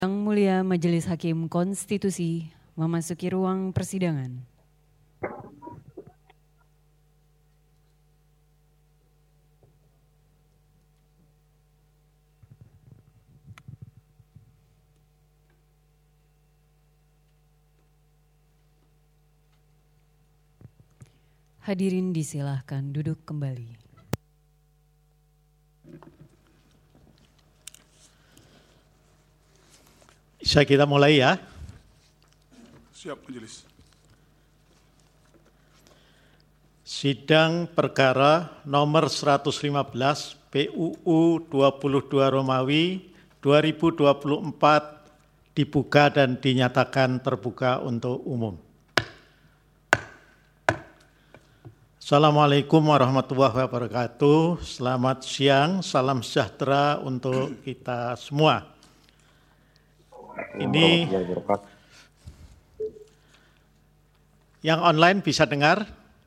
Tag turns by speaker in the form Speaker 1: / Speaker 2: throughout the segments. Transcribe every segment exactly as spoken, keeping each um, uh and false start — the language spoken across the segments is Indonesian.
Speaker 1: Yang Mulia Majelis Hakim Konstitusi memasuki ruang persidangan. Hadirin disilahkan duduk kembali.
Speaker 2: Bisa kita mulai ya?
Speaker 3: Siap, Majelis.
Speaker 2: Sidang perkara nomor seratus lima belas P U U dua puluh dua Romawi dua ribu dua puluh empat dibuka dan dinyatakan terbuka untuk umum. Assalamualaikum warahmatullahi wabarakatuh. Selamat siang, salam sejahtera untuk kita semua. Ini yang online bisa dengar?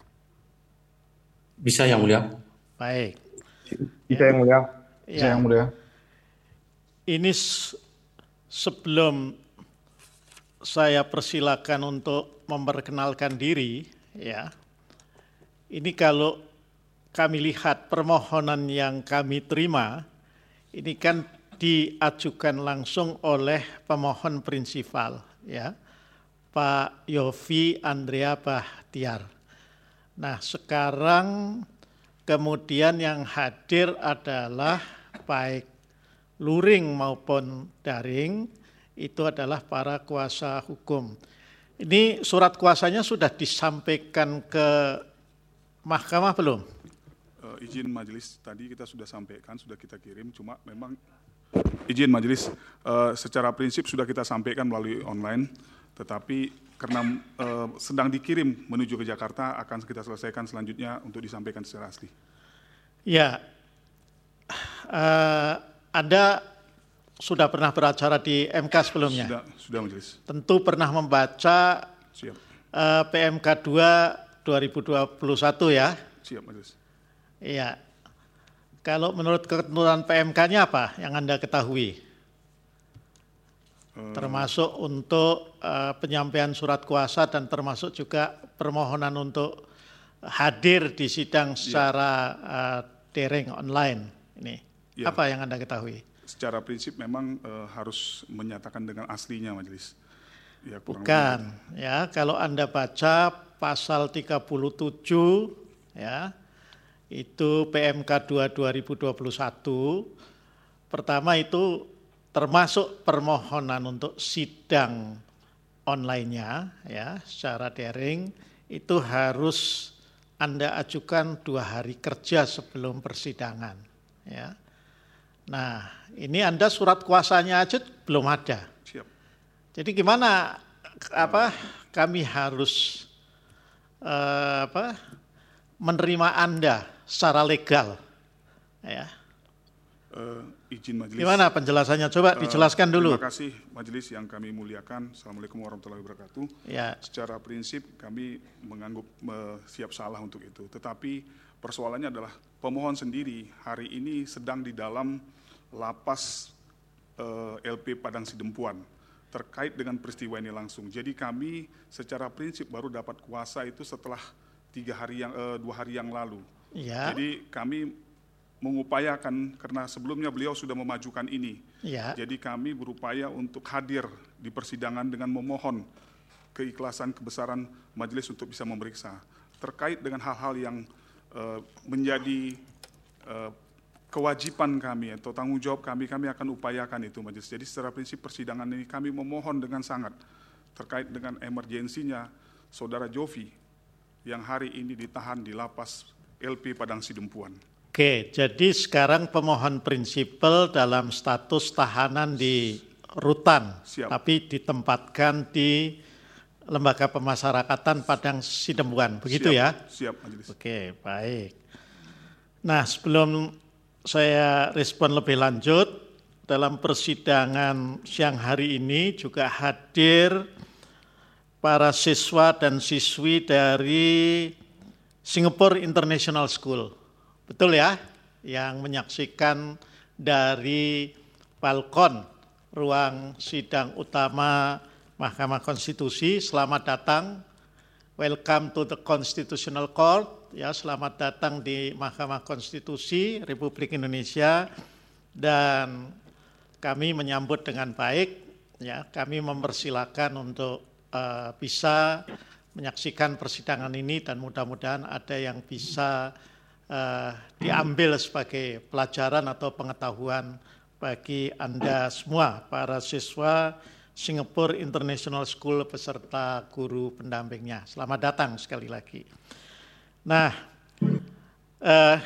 Speaker 4: Bisa yang mulia.
Speaker 2: Baik.
Speaker 5: Bisa yang mulia. Bisa
Speaker 2: Ya.
Speaker 5: yang mulia.
Speaker 2: Ini sebelum saya persilakan untuk memperkenalkan diri, ya. Ini kalau kami lihat permohonan yang kami terima, ini kan diajukan langsung oleh pemohon prinsipal, ya, Pak Yofi Andrea Bahtiar. Nah, sekarang kemudian yang hadir adalah baik luring maupun daring, itu adalah para kuasa hukum. Ini surat kuasanya sudah disampaikan ke mahkamah belum?
Speaker 3: Uh, izin Majelis, tadi kita sudah sampaikan, sudah kita kirim, cuma memang izin Majelis, uh, secara prinsip sudah kita sampaikan melalui online, tetapi karena uh, sedang dikirim menuju ke Jakarta, akan kita selesaikan selanjutnya untuk disampaikan secara asli.
Speaker 2: Ya, uh, Anda sudah pernah beracara di M K sebelumnya?
Speaker 3: Sudah, sudah Majelis.
Speaker 2: Tentu pernah membaca
Speaker 3: Siap.
Speaker 2: uh, P M K dua dua ribu dua puluh satu ya?
Speaker 3: Siap Majelis.
Speaker 2: Iya. Kalau menurut ketentuan P M K-nya apa yang Anda ketahui? Uh, termasuk untuk uh, penyampaian surat kuasa dan termasuk juga permohonan untuk hadir di sidang secara uh, daring online. Ini ya. Apa yang Anda ketahui?
Speaker 3: Secara prinsip memang uh, harus menyatakan dengan aslinya Majelis. Ya,
Speaker 2: bukan, lebih. Ya. Kalau Anda baca pasal tiga puluh tujuh, ya, itu P M K dua dua ribu dua puluh satu, pertama itu termasuk permohonan untuk sidang online-nya, ya, secara daring, itu harus Anda ajukan dua hari kerja sebelum persidangan, ya. Nah, ini Anda surat kuasanya aja belum ada.
Speaker 3: Siap.
Speaker 2: Jadi gimana apa kami harus eh, apa menerima Anda secara legal, ya?
Speaker 3: Uh, izin Majelis.
Speaker 2: Gimana penjelasannya? Coba dijelaskan uh, dulu.
Speaker 3: Terima kasih Majelis yang kami muliakan. Assalamualaikum warahmatullahi wabarakatuh.
Speaker 2: Ya.
Speaker 3: Secara prinsip kami menganggap uh, siap salah untuk itu. Tetapi persoalannya adalah pemohon sendiri hari ini sedang di dalam lapas uh, L P Padang Sidempuan terkait dengan peristiwa ini langsung. Jadi kami secara prinsip baru dapat kuasa itu setelah tiga hari yang uh, dua hari yang lalu.
Speaker 2: Ya.
Speaker 3: Jadi kami mengupayakan karena sebelumnya beliau sudah memajukan ini.
Speaker 2: Ya.
Speaker 3: Jadi kami berupaya untuk hadir di persidangan dengan memohon keikhlasan kebesaran majelis untuk bisa memeriksa terkait dengan hal-hal yang uh, menjadi uh, kewajiban kami atau tanggung jawab kami, kami akan upayakan itu majelis. Jadi secara prinsip persidangan ini kami memohon dengan sangat terkait dengan emergensinya saudara Jovi yang hari ini ditahan di lapas L P Padang Sidempuan.
Speaker 2: Oke, jadi sekarang pemohon prinsipal dalam status tahanan di rutan,
Speaker 3: Siap. Tapi
Speaker 2: ditempatkan di Lembaga Pemasyarakatan Padang Sidempuan, begitu
Speaker 3: Siap.
Speaker 2: Ya?
Speaker 3: Siap, Majelis.
Speaker 2: Oke, baik. Nah, sebelum saya respon lebih lanjut, dalam persidangan siang hari ini juga hadir para siswa dan siswi dari Singapore International School. Betul ya, yang menyaksikan dari balkon ruang sidang utama Mahkamah Konstitusi. Selamat datang, welcome to the Constitutional Court. Ya, selamat datang di Mahkamah Konstitusi Republik Indonesia, dan kami menyambut dengan baik. Ya, kami mempersilakan untuk uh, bisa menyaksikan persidangan ini, dan mudah-mudahan ada yang bisa uh, diambil sebagai pelajaran atau pengetahuan bagi Anda semua, para siswa Singapore International School beserta guru pendampingnya. Selamat datang sekali lagi. Nah, eh,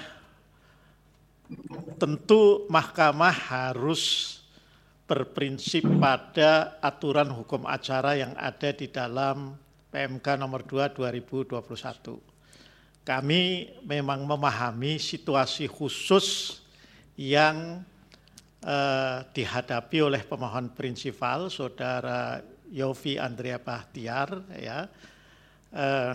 Speaker 2: tentu mahkamah harus berprinsip pada aturan hukum acara yang ada di dalam P M K nomor dua dua ribu dua puluh satu. Kami memang memahami situasi khusus yang Eh, dihadapi oleh pemohon prinsipal, Saudara Yofi Andrea Bahtiar. Ya, eh,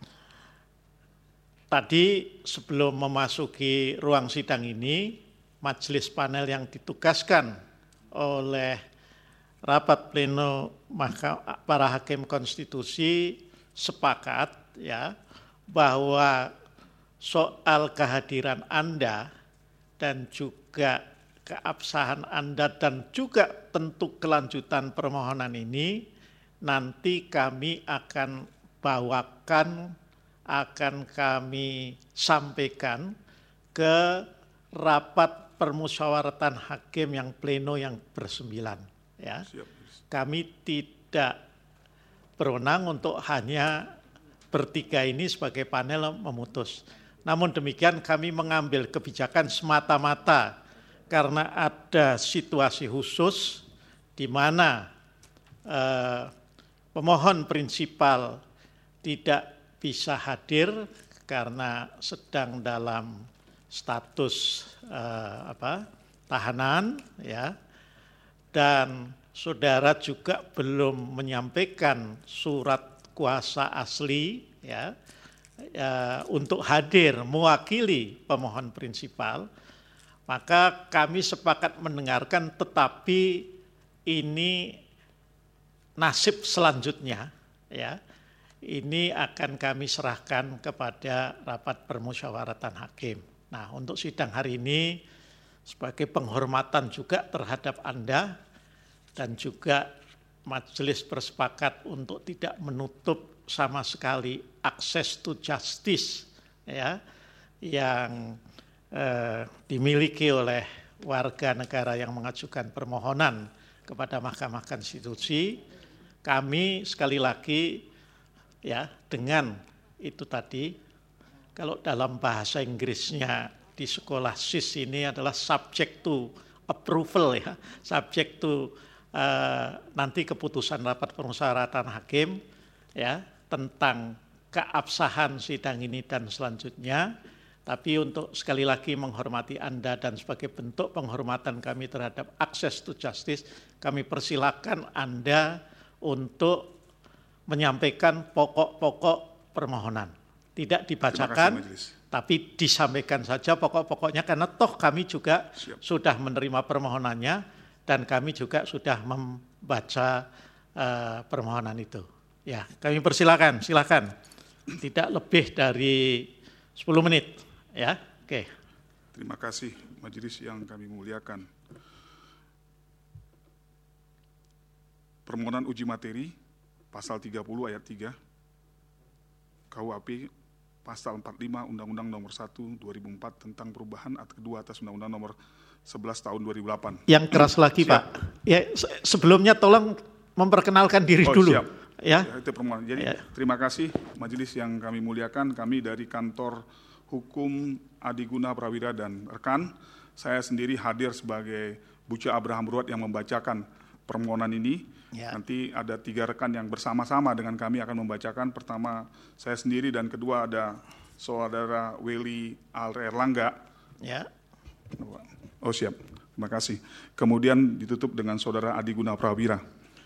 Speaker 2: tadi sebelum memasuki ruang sidang ini, majelis panel yang ditugaskan oleh rapat pleno Mahkamah para hakim konstitusi sepakat ya bahwa soal kehadiran Anda dan juga keabsahan Anda dan juga tentu kelanjutan permohonan ini nanti kami akan bawakan, akan kami sampaikan ke rapat permusyawaratan hakim yang pleno yang bersembilan. Ya, kami tidak berwenang untuk hanya bertiga ini sebagai panel memutus. Namun demikian kami mengambil kebijakan semata-mata karena ada situasi khusus di mana eh, pemohon prinsipal tidak bisa hadir karena sedang dalam status eh, apa, tahanan, ya, dan saudara juga belum menyampaikan surat kuasa asli, ya, ya untuk hadir mewakili pemohon prinsipal. Maka kami sepakat mendengarkan, tetapi ini nasib selanjutnya, ya, ini akan kami serahkan kepada rapat permusyawaratan hakim. Nah, untuk sidang hari ini sebagai penghormatan juga terhadap Anda, dan juga majelis bersepakat untuk tidak menutup sama sekali akses to justice, ya, yang Eh, dimiliki oleh warga negara yang mengajukan permohonan kepada Mahkamah Konstitusi. Kami sekali lagi ya dengan itu tadi, kalau dalam bahasa Inggrisnya di sekolah S I S ini adalah subject to approval, ya, subject to uh, nanti keputusan rapat permusyawaratan hakim, ya, tentang keabsahan sidang ini dan selanjutnya. Tapi untuk sekali lagi menghormati Anda dan sebagai bentuk penghormatan kami terhadap akses to justice, kami persilakan Anda untuk menyampaikan pokok-pokok permohonan. Tidak dibacakan, tapi disampaikan saja pokok-pokoknya, karena toh kami juga Siap. sudah menerima permohonannya dan kami juga sudah membaca uh, permohonan itu. Ya, kami persilakan, silakan. Tidak lebih dari sepuluh menit. Ya, oke.
Speaker 3: Terima kasih majelis yang kami muliakan. Permohonan uji materi pasal tiga puluh ayat tiga K U H P pasal empat puluh lima Undang-Undang nomor satu dua ribu empat tentang perubahan kedua atas Undang-Undang nomor sebelas tahun dua ribu delapan.
Speaker 2: Yang keras lagi, siap. Pak. Ya, sebelumnya tolong memperkenalkan diri oh, dulu. Siap. Ya.
Speaker 3: Ya, itu permohonan. Jadi ya. Terima kasih majelis yang kami muliakan. Kami dari kantor Hukum Adiguna Prawira dan rekan, saya sendiri hadir sebagai Bucha Abraham Ruat yang membacakan permohonan ini. Ya. Nanti ada tiga rekan yang bersama-sama dengan kami akan membacakan. Pertama saya sendiri dan kedua ada Saudara Welly Erlangga.
Speaker 2: Ya.
Speaker 3: Oh siap, terima kasih. Kemudian ditutup dengan Saudara Adiguna Prawira.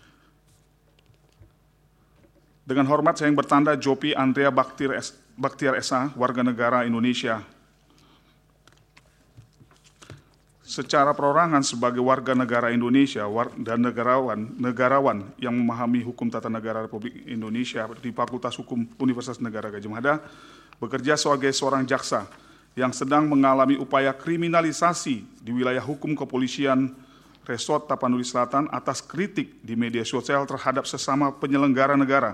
Speaker 3: Dengan hormat saya yang bertanda Jopi Andrea Bahtiar Bahtiar S A, warga negara Indonesia. secara perorangan sebagai warga negara Indonesia dan negarawan negarawan yang memahami hukum tata negara Republik Indonesia di Fakultas Hukum Universitas Negara Gadjah Mada, bekerja sebagai seorang jaksa yang sedang mengalami upaya kriminalisasi di wilayah hukum kepolisian Resort Tapanuli Selatan atas kritik di media sosial terhadap sesama penyelenggara negara,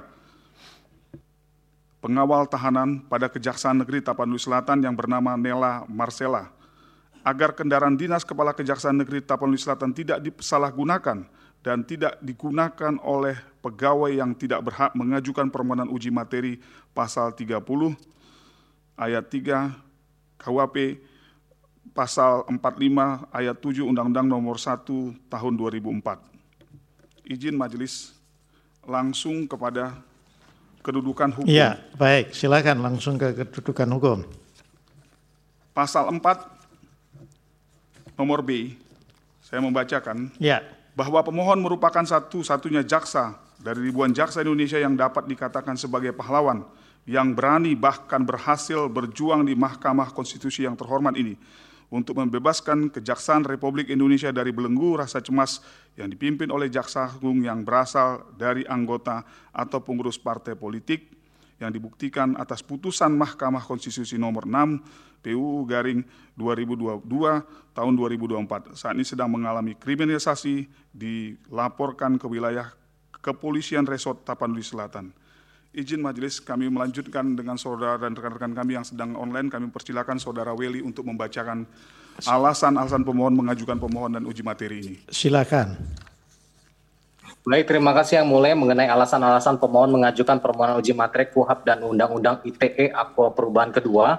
Speaker 3: pengawal tahanan pada Kejaksaan Negeri Tapanuli Selatan yang bernama Nela Marcella, agar kendaraan dinas Kepala Kejaksaan Negeri Tapanuli Selatan tidak disalahgunakan dan tidak digunakan oleh pegawai yang tidak berhak mengajukan permohonan uji materi pasal tiga puluh ayat tiga K U H P, pasal empat puluh lima ayat tujuh Undang-Undang Nomor satu Tahun dua ribu empat. Izin majelis langsung kepada kedudukan hukum.
Speaker 2: Iya, baik, silakan langsung ke kedudukan hukum.
Speaker 3: Pasal empat nomor B, saya membacakan,
Speaker 2: ya,
Speaker 3: bahwa pemohon merupakan satu-satunya jaksa dari ribuan jaksa Indonesia yang dapat dikatakan sebagai pahlawan, yang berani bahkan berhasil berjuang di Mahkamah Konstitusi yang terhormat ini untuk membebaskan Kejaksaan Republik Indonesia dari belenggu rasa cemas yang dipimpin oleh Jaksa Agung yang berasal dari anggota atau pengurus partai politik, yang dibuktikan atas putusan Mahkamah Konstitusi nomor enam P U U garing dua ribu dua puluh dua tahun dua ribu dua puluh empat. Saat ini sedang mengalami kriminalisasi, dilaporkan ke wilayah Kepolisian Resort Tapanuli Selatan. Izin majelis kami melanjutkan dengan saudara dan rekan-rekan kami yang sedang online. Kami persilakan saudara Weli untuk membacakan alasan-alasan pemohon mengajukan pemohon dan uji materi ini.
Speaker 2: Silakan.
Speaker 4: Baik, terima kasih Yang Mulia. Mengenai alasan-alasan pemohon mengajukan permohonan uji materi K U H P dan Undang-Undang I T E Aqua Perubahan Kedua.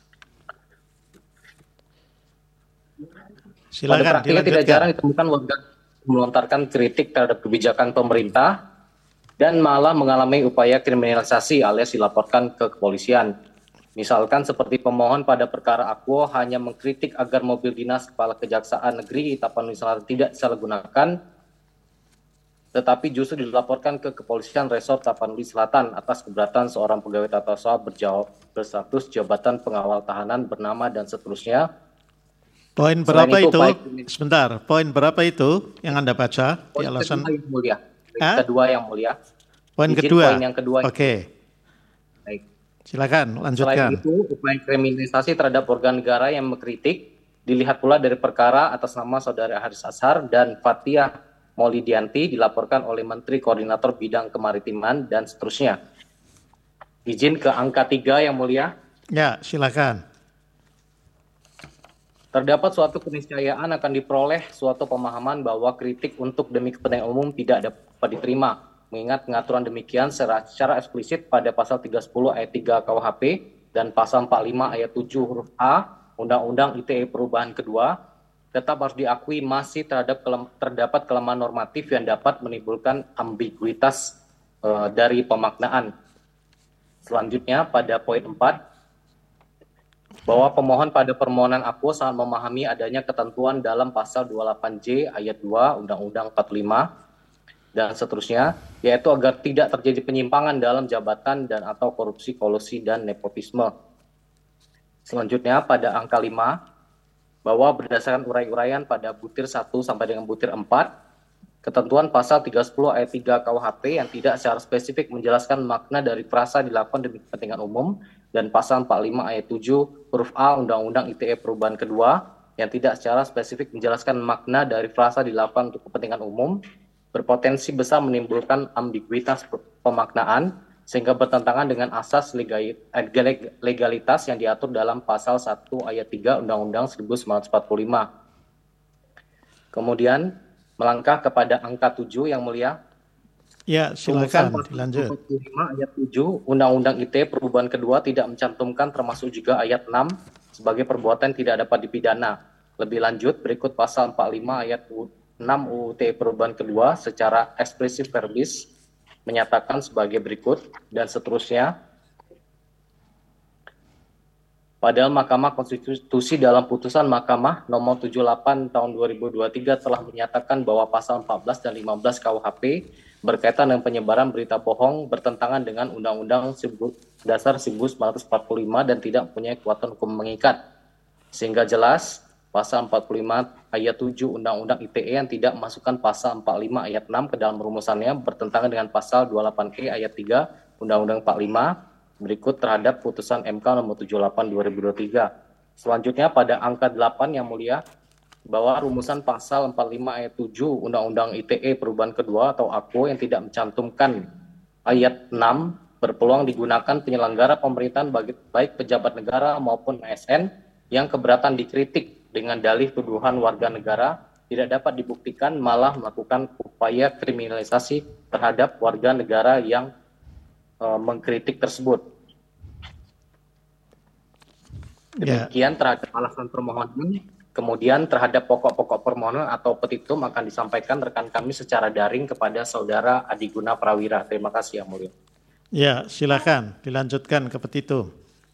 Speaker 2: Silakan,
Speaker 4: pada praktiknya tidak jarang ditemukan warga melontarkan kritik terhadap kebijakan pemerintah dan malah mengalami upaya kriminalisasi alias dilaporkan ke kepolisian. Misalkan seperti pemohon pada perkara Aquo hanya mengkritik agar mobil dinas Kepala Kejaksaan Negeri Tapanuli Selatan tidak disalahgunakan, tetapi justru dilaporkan ke Kepolisian Resort Tapanuli Selatan atas keberatan seorang pegawai tata usaha berjawab berstatus jabatan pengawal tahanan bernama dan seterusnya.
Speaker 2: Poin berapa itu? itu? Sebentar, poin berapa itu yang Anda baca?
Speaker 4: Poin
Speaker 2: di alasan
Speaker 4: kedua yang mulia.
Speaker 2: Hah?
Speaker 4: Kedua yang mulia.
Speaker 2: Poin
Speaker 4: Izin
Speaker 2: kedua.
Speaker 4: Poin yang kedua.
Speaker 2: Oke. Okay.
Speaker 4: Baik.
Speaker 2: Silakan, lanjutkan.
Speaker 4: Selain itu, upaya kriminalisasi terhadap organ negara yang mengkritik dilihat pula dari perkara atas nama Saudara Haris Azhar dan Fathia Maulidianti dilaporkan oleh Menteri Koordinator Bidang Kemaritiman dan seterusnya. Izin ke angka tiga yang mulia.
Speaker 2: Ya, silakan.
Speaker 4: Terdapat suatu keniscayaan akan diperoleh suatu pemahaman bahwa kritik untuk demi kepentingan umum tidak dapat diterima, mengingat pengaturan demikian secara, secara eksplisit pada pasal tiga sepuluh ayat tiga K U H P dan pasal empat puluh lima ayat tujuh huruf A Undang-Undang I T E Perubahan Kedua, tetap harus diakui masih terhadap kelem, terdapat kelemahan normatif yang dapat menimbulkan ambiguitas uh, dari pemaknaan. Selanjutnya pada poin empat, bahwa pemohon pada permohonan Aquo sangat memahami adanya ketentuan dalam pasal dua puluh delapan J ayat dua Undang-Undang empat puluh lima dan seterusnya, yaitu agar tidak terjadi penyimpangan dalam jabatan dan atau korupsi, kolusi, dan nepotisme. Selanjutnya pada angka lima, bahwa berdasarkan uraian-uraian pada butir satu sampai dengan butir empat, ketentuan pasal tiga sepuluh ayat tiga K U H P yang tidak secara spesifik menjelaskan makna dari frasa dilakukan demi kepentingan umum, dan pasal empat puluh lima ayat tujuh huruf A Undang-Undang I T E Perubahan Kedua yang tidak secara spesifik menjelaskan makna dari frasa dilakukan untuk kepentingan umum, berpotensi besar menimbulkan ambiguitas pemaknaan sehingga bertentangan dengan asas legalitas yang diatur dalam pasal satu ayat tiga Undang-Undang seribu sembilan ratus empat puluh lima. Kemudian melangkah kepada angka tujuh yang mulia.
Speaker 2: Ya, silakan dilanjut.
Speaker 4: empat puluh lima ayat tujuh Undang-Undang I T E Perubahan Kedua tidak mencantumkan termasuk juga ayat enam sebagai perbuatan tidak dapat dipidana. Lebih lanjut, berikut pasal empat puluh lima ayat enam U U T E Perubahan Kedua secara ekspresif verbis menyatakan sebagai berikut dan seterusnya. Padahal Mahkamah Konstitusi dalam putusan Mahkamah nomor tujuh puluh delapan tahun dua ribu dua puluh tiga telah menyatakan bahwa pasal empat belas dan lima belas K U H P berkaitan dengan penyebaran berita bohong bertentangan dengan Undang-Undang Dasar seribu sembilan ratus empat puluh lima dan tidak mempunyai kekuatan hukum mengikat. Sehingga jelas pasal empat puluh lima ayat tujuh Undang-Undang I T E yang tidak memasukkan pasal empat puluh lima ayat enam ke dalam rumusannya bertentangan dengan pasal dua puluh delapan E ayat tiga Undang-Undang empat puluh lima berikut terhadap putusan M K nomor tujuh puluh delapan dua ribu dua puluh tiga. Selanjutnya pada angka delapan yang mulia, bahwa rumusan pasal empat puluh lima ayat tujuh Undang-Undang I T E perubahan kedua atau A K U yang tidak mencantumkan ayat enam berpeluang digunakan penyelenggara pemerintahan baik pejabat negara maupun A S N yang keberatan dikritik dengan dalih tuduhan warga negara tidak dapat dibuktikan malah melakukan upaya kriminalisasi terhadap warga negara yang e, mengkritik tersebut. Demikian terhadap alasan permohonan. Kemudian terhadap pokok-pokok permohonan atau petitum akan disampaikan rekan kami secara daring kepada Saudara Adiguna Prawira. Terima kasih Yang Mulia.
Speaker 2: Ya, silakan dilanjutkan ke petitum.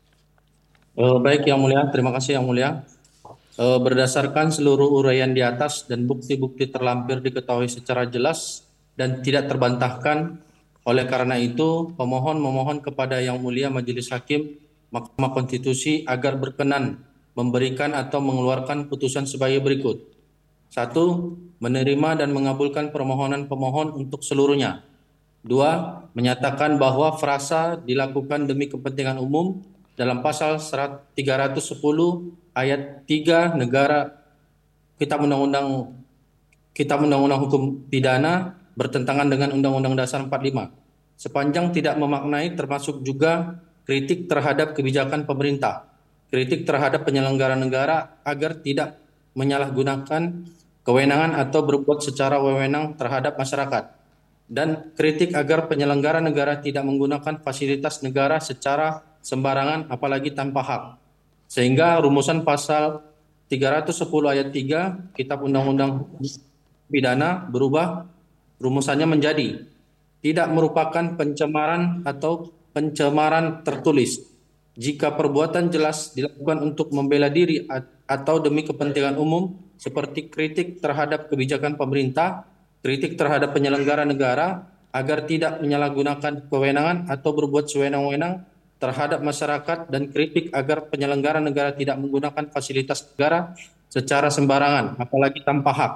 Speaker 6: Uh, baik Yang Mulia, terima kasih Yang Mulia. Uh, berdasarkan seluruh uraian di atas dan bukti-bukti terlampir diketahui secara jelas dan tidak terbantahkan, oleh karena itu pemohon memohon kepada Yang Mulia Majelis Hakim Mahkamah Konstitusi agar berkenan memberikan atau mengeluarkan putusan sebagai berikut. Satu, menerima dan mengabulkan permohonan pemohon untuk seluruhnya. Dua, menyatakan bahwa frasa dilakukan demi kepentingan umum dalam pasal tiga ratus sepuluh ayat tiga negara Kitab Undang-Undang Kitab Undang-Undang Hukum Pidana bertentangan dengan Undang-Undang Dasar empat puluh lima. Sepanjang tidak memaknai termasuk juga kritik terhadap kebijakan pemerintah, kritik terhadap penyelenggara negara agar tidak menyalahgunakan kewenangan atau berbuat secara wewenang terhadap masyarakat, dan kritik agar penyelenggara negara tidak menggunakan fasilitas negara secara sembarangan apalagi tanpa hak. Sehingga rumusan pasal tiga ratus sepuluh ayat tiga Kitab Undang-Undang Pidana berubah rumusannya menjadi tidak merupakan pencemaran atau pencemaran tertulis jika perbuatan jelas dilakukan untuk membela diri atau demi kepentingan umum seperti kritik terhadap kebijakan pemerintah, kritik terhadap penyelenggara negara agar tidak menyalahgunakan kewenangan atau berbuat sewenang-wenang terhadap masyarakat, dan kritik agar penyelenggara negara tidak menggunakan fasilitas negara secara sembarangan apalagi tanpa hak.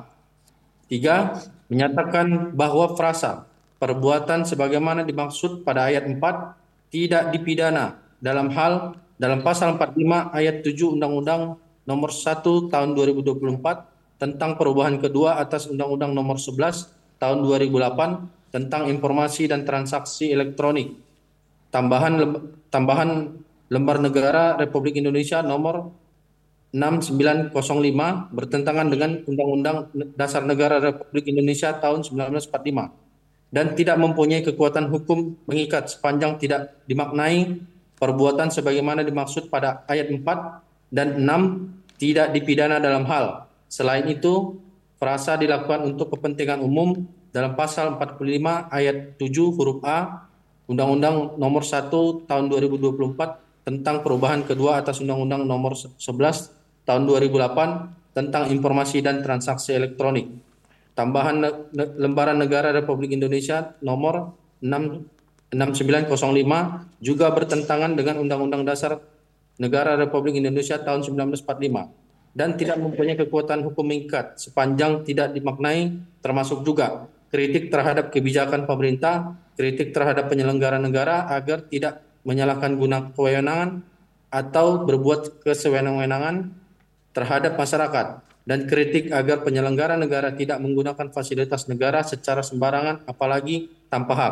Speaker 6: Tiga, menyatakan bahwa frasa perbuatan sebagaimana dimaksud pada ayat empat tidak dipidana dalam hal dalam pasal empat puluh lima ayat tujuh Undang-Undang nomor satu tahun dua ribu dua puluh empat tentang perubahan kedua atas Undang-Undang nomor sebelas tahun dua ribu delapan tentang informasi dan transaksi elektronik. Tambahan tambahan lembar negara Republik Indonesia nomor enam sembilan nol lima bertentangan dengan Undang-Undang Dasar Negara Republik Indonesia tahun seribu sembilan ratus empat puluh lima dan tidak mempunyai kekuatan hukum mengikat sepanjang tidak dimaknai perbuatan sebagaimana dimaksud pada ayat empat dan enam tidak dipidana dalam hal. Selain itu, frasa dilakukan untuk kepentingan umum dalam pasal empat puluh lima ayat tujuh huruf A Undang-Undang nomor satu tahun dua ribu dua puluh empat tentang perubahan kedua atas Undang-Undang nomor sebelas tahun dua ribu delapan tentang informasi dan transaksi elektronik. Tambahan lembaran negara Republik Indonesia nomor enam sembilan nol lima juga bertentangan dengan Undang-Undang Dasar Negara Republik Indonesia tahun seribu sembilan ratus empat puluh lima dan tidak mempunyai kekuatan hukum mengikat sepanjang tidak dimaknai termasuk juga kritik terhadap kebijakan pemerintah, kritik terhadap penyelenggara negara agar tidak menyalahkan guna kewenangan atau berbuat kesewenang-wenangan terhadap masyarakat, dan kritik agar penyelenggara negara tidak menggunakan fasilitas negara secara sembarangan apalagi tanpa hak.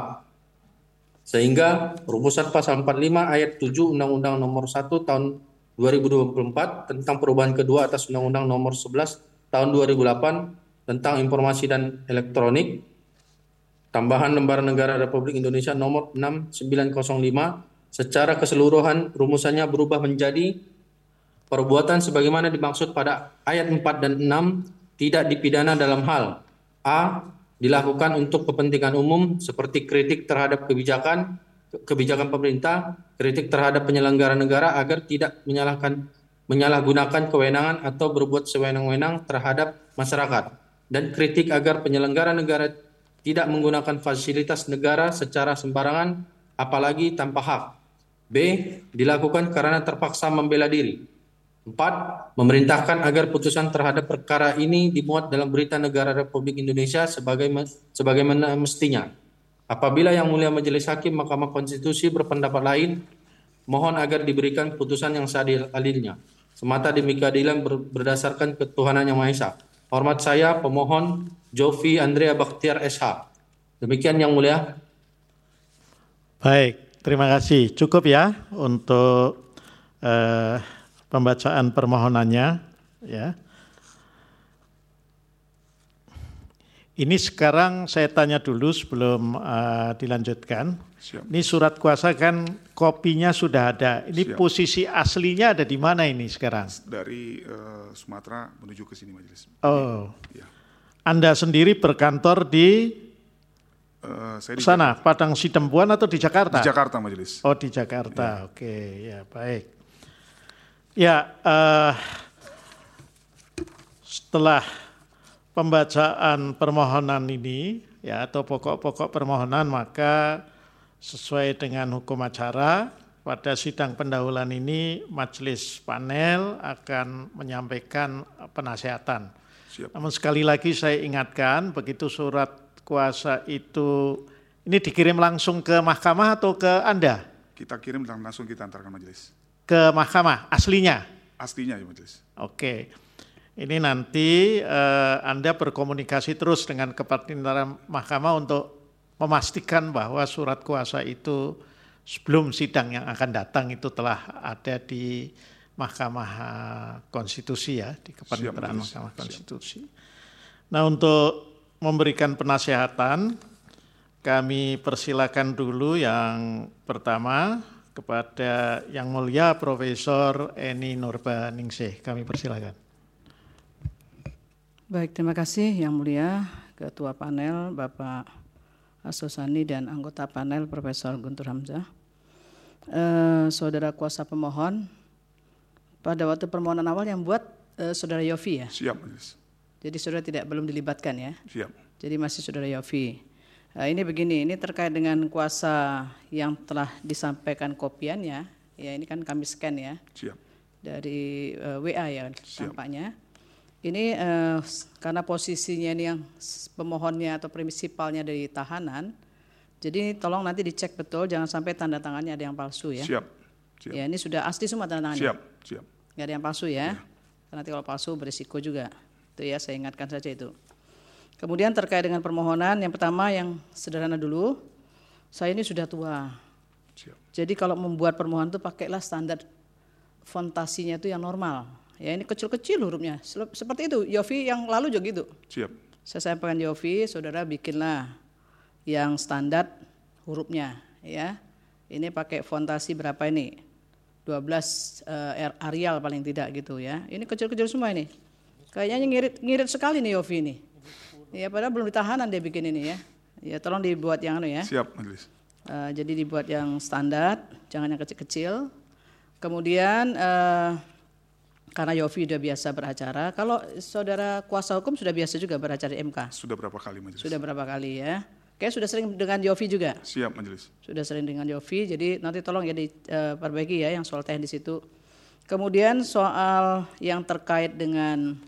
Speaker 6: Sehingga rumusan pasal empat puluh lima ayat tujuh Undang-Undang nomor satu tahun dua ribu dua puluh empat tentang perubahan kedua atas Undang-Undang nomor sebelas tahun dua ribu delapan tentang informasi dan elektronik, tambahan lembaran negara Republik Indonesia nomor enam sembilan nol lima secara keseluruhan rumusannya berubah menjadi perbuatan sebagaimana dimaksud pada ayat empat dan enam tidak dipidana dalam hal A. dilakukan untuk kepentingan umum seperti kritik terhadap kebijakan kebijakan pemerintah, kritik terhadap penyelenggara negara agar tidak menyalahkan menyalahgunakan kewenangan atau berbuat sewenang-wenang terhadap masyarakat, dan kritik agar penyelenggara negara tidak menggunakan fasilitas negara secara sembarangan apalagi tanpa hak. B. dilakukan karena terpaksa membela diri. Empat, memerintahkan agar putusan terhadap perkara ini dimuat dalam Berita Negara Republik Indonesia sebagaimana, sebagaimana mestinya. Apabila Yang Mulia Majelis Hakim Mahkamah Konstitusi berpendapat lain, mohon agar diberikan putusan yang seadil-adilnya. Semata demi keadilan ber, berdasarkan ketuhanan Yang Maha Esa. Hormat saya, pemohon Jovi Andrea Bakhtiar S H. Demikian Yang Mulia.
Speaker 2: Baik, terima kasih. Cukup ya untuk eh, pembacaan permohonannya. Ya. Ini sekarang saya tanya dulu sebelum uh, dilanjutkan.
Speaker 3: Siap.
Speaker 2: Ini surat kuasa kan kopinya sudah ada. Ini
Speaker 3: Siap.
Speaker 2: posisi aslinya ada di mana ini sekarang?
Speaker 3: Dari uh, Sumatera menuju ke sini majelis.
Speaker 2: Oh,
Speaker 3: Ya.
Speaker 2: Anda sendiri berkantor di
Speaker 3: Uh, saya di
Speaker 2: sana, Padang Sidempuan atau di Jakarta?
Speaker 3: Di Jakarta majelis.
Speaker 2: Oh, di Jakarta. Oke, ya baik. Ya, uh, setelah pembacaan permohonan ini ya atau pokok-pokok permohonan, maka sesuai dengan hukum acara pada sidang pendahuluan ini majelis panel akan menyampaikan penasehatan.
Speaker 3: Siap.
Speaker 2: Namun sekali lagi saya ingatkan, begitu surat kuasa itu ini dikirim langsung ke mahkamah atau ke Anda?
Speaker 3: Kita kirim dan langsung kita antarkan majelis.
Speaker 2: Ke mahkamah aslinya?
Speaker 3: Aslinya ya majelis.
Speaker 2: Oke. Ini nanti eh, Anda berkomunikasi terus dengan kepala mahkamah untuk memastikan bahwa surat kuasa itu sebelum sidang yang akan datang itu telah ada di Mahkamah Konstitusi ya, di kepaniteraan Mahkamah Konstitusi. Nah, untuk memberikan penasehatan, kami persilakan dulu yang pertama kepada Yang Mulia Profesor Eni Nurbaningsih. Kami persilakan.
Speaker 7: Baik, terima kasih Yang Mulia Ketua Panel Bapak Asosani dan anggota panel Profesor Guntur Hamzah. Eh, saudara kuasa pemohon, pada waktu permohonan awal yang buat eh, Saudara Yofi ya?
Speaker 3: Siap majelis.
Speaker 7: Jadi saudara tidak belum dilibatkan ya?
Speaker 3: Siap.
Speaker 7: Jadi masih Saudara Yofi. Nah, ini begini, ini terkait dengan kuasa yang telah disampaikan kopiannya, ya ini kan kami scan ya.
Speaker 3: Siap.
Speaker 7: Dari uh, W A ya
Speaker 3: Siap.
Speaker 7: tampaknya. Ini uh, karena posisinya ini yang pemohonnya atau prinsipalnya dari tahanan, jadi tolong nanti dicek betul, jangan sampai tanda tangannya ada yang palsu ya.
Speaker 3: Siap. Siap.
Speaker 7: Ya ini sudah asli semua tanda tangannya.
Speaker 3: Siap. Siap.
Speaker 7: Nggak ada yang palsu ya.
Speaker 3: Ya.
Speaker 7: Karena nanti kalau palsu berisiko juga. Itu ya, saya ingatkan saja itu. Kemudian terkait dengan permohonan, yang pertama yang sederhana dulu, saya ini sudah tua.
Speaker 3: Siap.
Speaker 7: Jadi kalau membuat permohonan itu pakailah standar fontasinya itu yang normal. Ya ini kecil-kecil hurufnya. Seperti itu, Yofi yang lalu juga gitu.
Speaker 3: Siap.
Speaker 7: Saya sampaikan Yofi, saudara bikinlah yang standar hurufnya. Ya, ini pakai fontasi berapa ini? dua belas uh, Arial paling tidak gitu ya. Ini kecil-kecil semua ini. Kayaknya ngirit ngirit sekali nih Yofi ini. Ya padahal belum ditahanan dia bikin ini ya. Ya tolong dibuat yang anu ya.
Speaker 3: Siap majelis.
Speaker 7: Uh, jadi dibuat yang standar, jangan yang kecil-kecil. Kemudian uh, karena Yofi sudah biasa beracara, kalau saudara kuasa hukum sudah biasa juga beracara di M K.
Speaker 3: Sudah berapa kali majelis?
Speaker 7: Sudah berapa kali ya. Kayak sudah sering dengan Yofi juga.
Speaker 3: Siap majelis.
Speaker 7: Sudah sering dengan Yofi, jadi nanti tolong ya diperbaiki ya yang soal teknis itu. Kemudian soal yang terkait dengan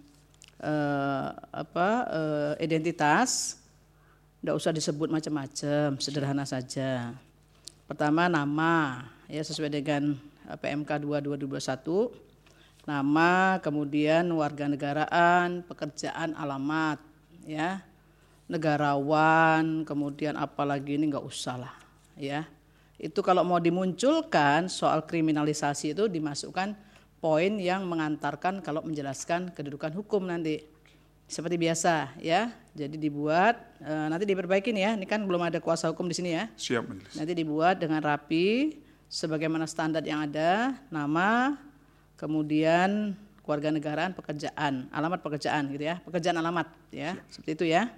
Speaker 7: Uh, apa uh, identitas, tidak usah disebut macam-macam, sederhana saja. Pertama nama, ya sesuai dengan P M K dua dua ribu dua puluh satu, nama, kemudian warganegaraan, pekerjaan, alamat, ya, negarawan, kemudian apalagi ini nggak usah lah, ya. Itu kalau mau dimunculkan soal kriminalisasi itu dimasukkan poin yang mengantarkan kalau menjelaskan kedudukan hukum nanti seperti biasa ya. Jadi dibuat e, nanti diperbaiki nih ya. Ini kan belum ada kuasa hukum di sini ya.
Speaker 3: Siap majelis.
Speaker 7: Nanti dibuat dengan rapi sebagaimana standar yang ada, nama, kemudian kewarganegaraan, pekerjaan, alamat pekerjaan gitu ya. Pekerjaan alamat ya. Siap. Seperti itu ya.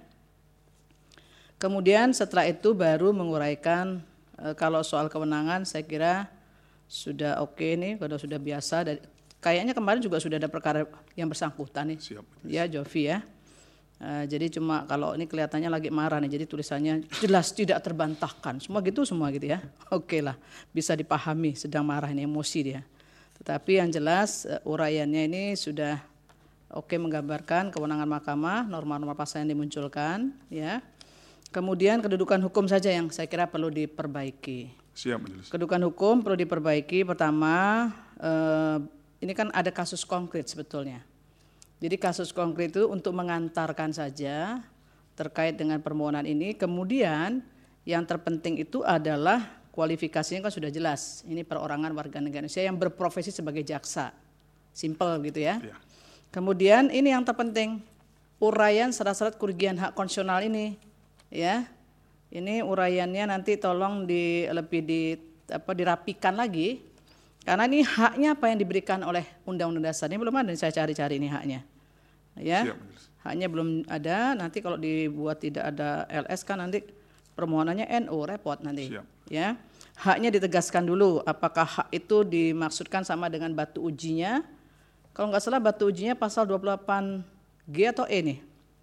Speaker 7: Kemudian setelah itu baru menguraikan e, kalau soal kewenangan saya kira sudah oke okay nih, kalau sudah biasa. Dan kayaknya kemarin juga sudah ada perkara yang bersangkutan nih.
Speaker 3: Siap.
Speaker 7: Ya Jovi ya. Uh, jadi cuma kalau ini kelihatannya lagi marah nih, jadi tulisannya jelas tidak terbantahkan. Semua gitu semua gitu ya. Oke okay lah, bisa dipahami sedang marah ini, emosi dia. Tetapi yang jelas uh, uraiannya ini sudah oke menggambarkan kewenangan mahkamah, norma-norma pasal yang dimunculkan, ya. Kemudian kedudukan hukum saja yang saya kira perlu diperbaiki.
Speaker 3: Siap, Majelis.
Speaker 7: Kedudukan hukum perlu diperbaiki. Pertama, uh, ini kan ada kasus konkret sebetulnya. Jadi kasus konkret itu untuk mengantarkan saja terkait dengan permohonan ini. Kemudian yang terpenting itu adalah kualifikasinya kan sudah jelas. Ini perorangan warga negara Indonesia yang berprofesi sebagai jaksa. Simple gitu ya. Ya. Kemudian ini yang terpenting, uraian syarat-syarat kerugian hak konstitusional ini, ya. Ini uraiannya nanti tolong di lebih di apa dirapikan lagi. Karena ini haknya apa yang diberikan oleh Undang-Undang Dasar ini belum ada, saya cari-cari ini haknya. Ya. Siap. Haknya belum ada, nanti kalau dibuat tidak ada L S kan nanti permohonannya N O, repot nanti. Siap. Ya. Haknya ditegaskan dulu, apakah hak itu dimaksudkan sama dengan batu ujinya? Kalau nggak salah batu ujinya pasal dua puluh delapan G atau E nih?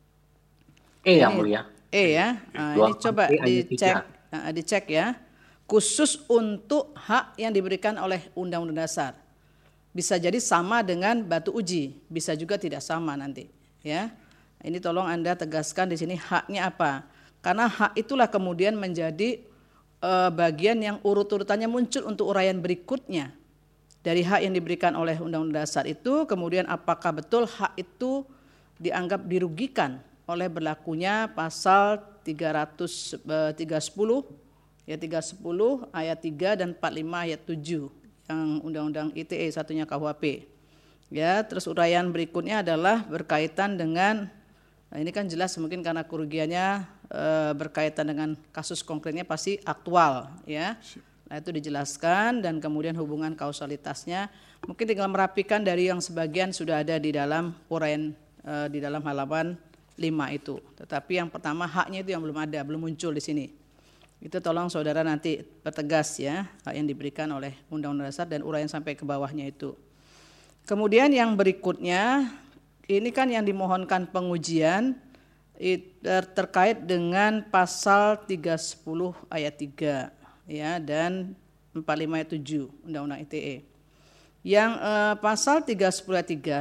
Speaker 4: E yang mulia.
Speaker 7: E ya. Nah, ini coba dicek, nah, dicek ya. Khusus untuk hak yang diberikan oleh Undang-Undang Dasar. Bisa jadi sama dengan batu uji, bisa juga tidak sama nanti, ya. Ini tolong Anda tegaskan di sini haknya apa? Karena hak itulah kemudian menjadi uh, bagian yang urut-urutannya muncul untuk uraian berikutnya. Dari hak yang diberikan oleh Undang-Undang Dasar itu, kemudian apakah betul hak itu dianggap dirugikan oleh berlakunya pasal tiga ratus tiga sepuluh ya tiga sepuluh ayat tiga dan empat puluh lima ayat tujuh yang Undang-Undang I T E satunya K U H P. Ya, terus uraian berikutnya adalah berkaitan dengan, nah ini kan jelas mungkin karena kerugiannya e, berkaitan dengan kasus konkretnya pasti aktual, ya. Nah itu dijelaskan dan kemudian hubungan kausalitasnya mungkin tinggal merapikan dari yang sebagian sudah ada di dalam uraian e, di dalam halaman lima itu. Tetapi yang pertama haknya itu yang belum ada, belum muncul di sini. Itu tolong saudara nanti pertegas ya, hak yang diberikan oleh Undang-Undang Dasar dan uraian sampai ke bawahnya itu. Kemudian yang berikutnya, ini kan yang dimohonkan pengujian terkait dengan pasal tiga sepuluh ayat tiga ya dan empat puluh lima ayat tujuh Undang-Undang I T E. Yang eh, pasal tiga sepuluh ayat tiga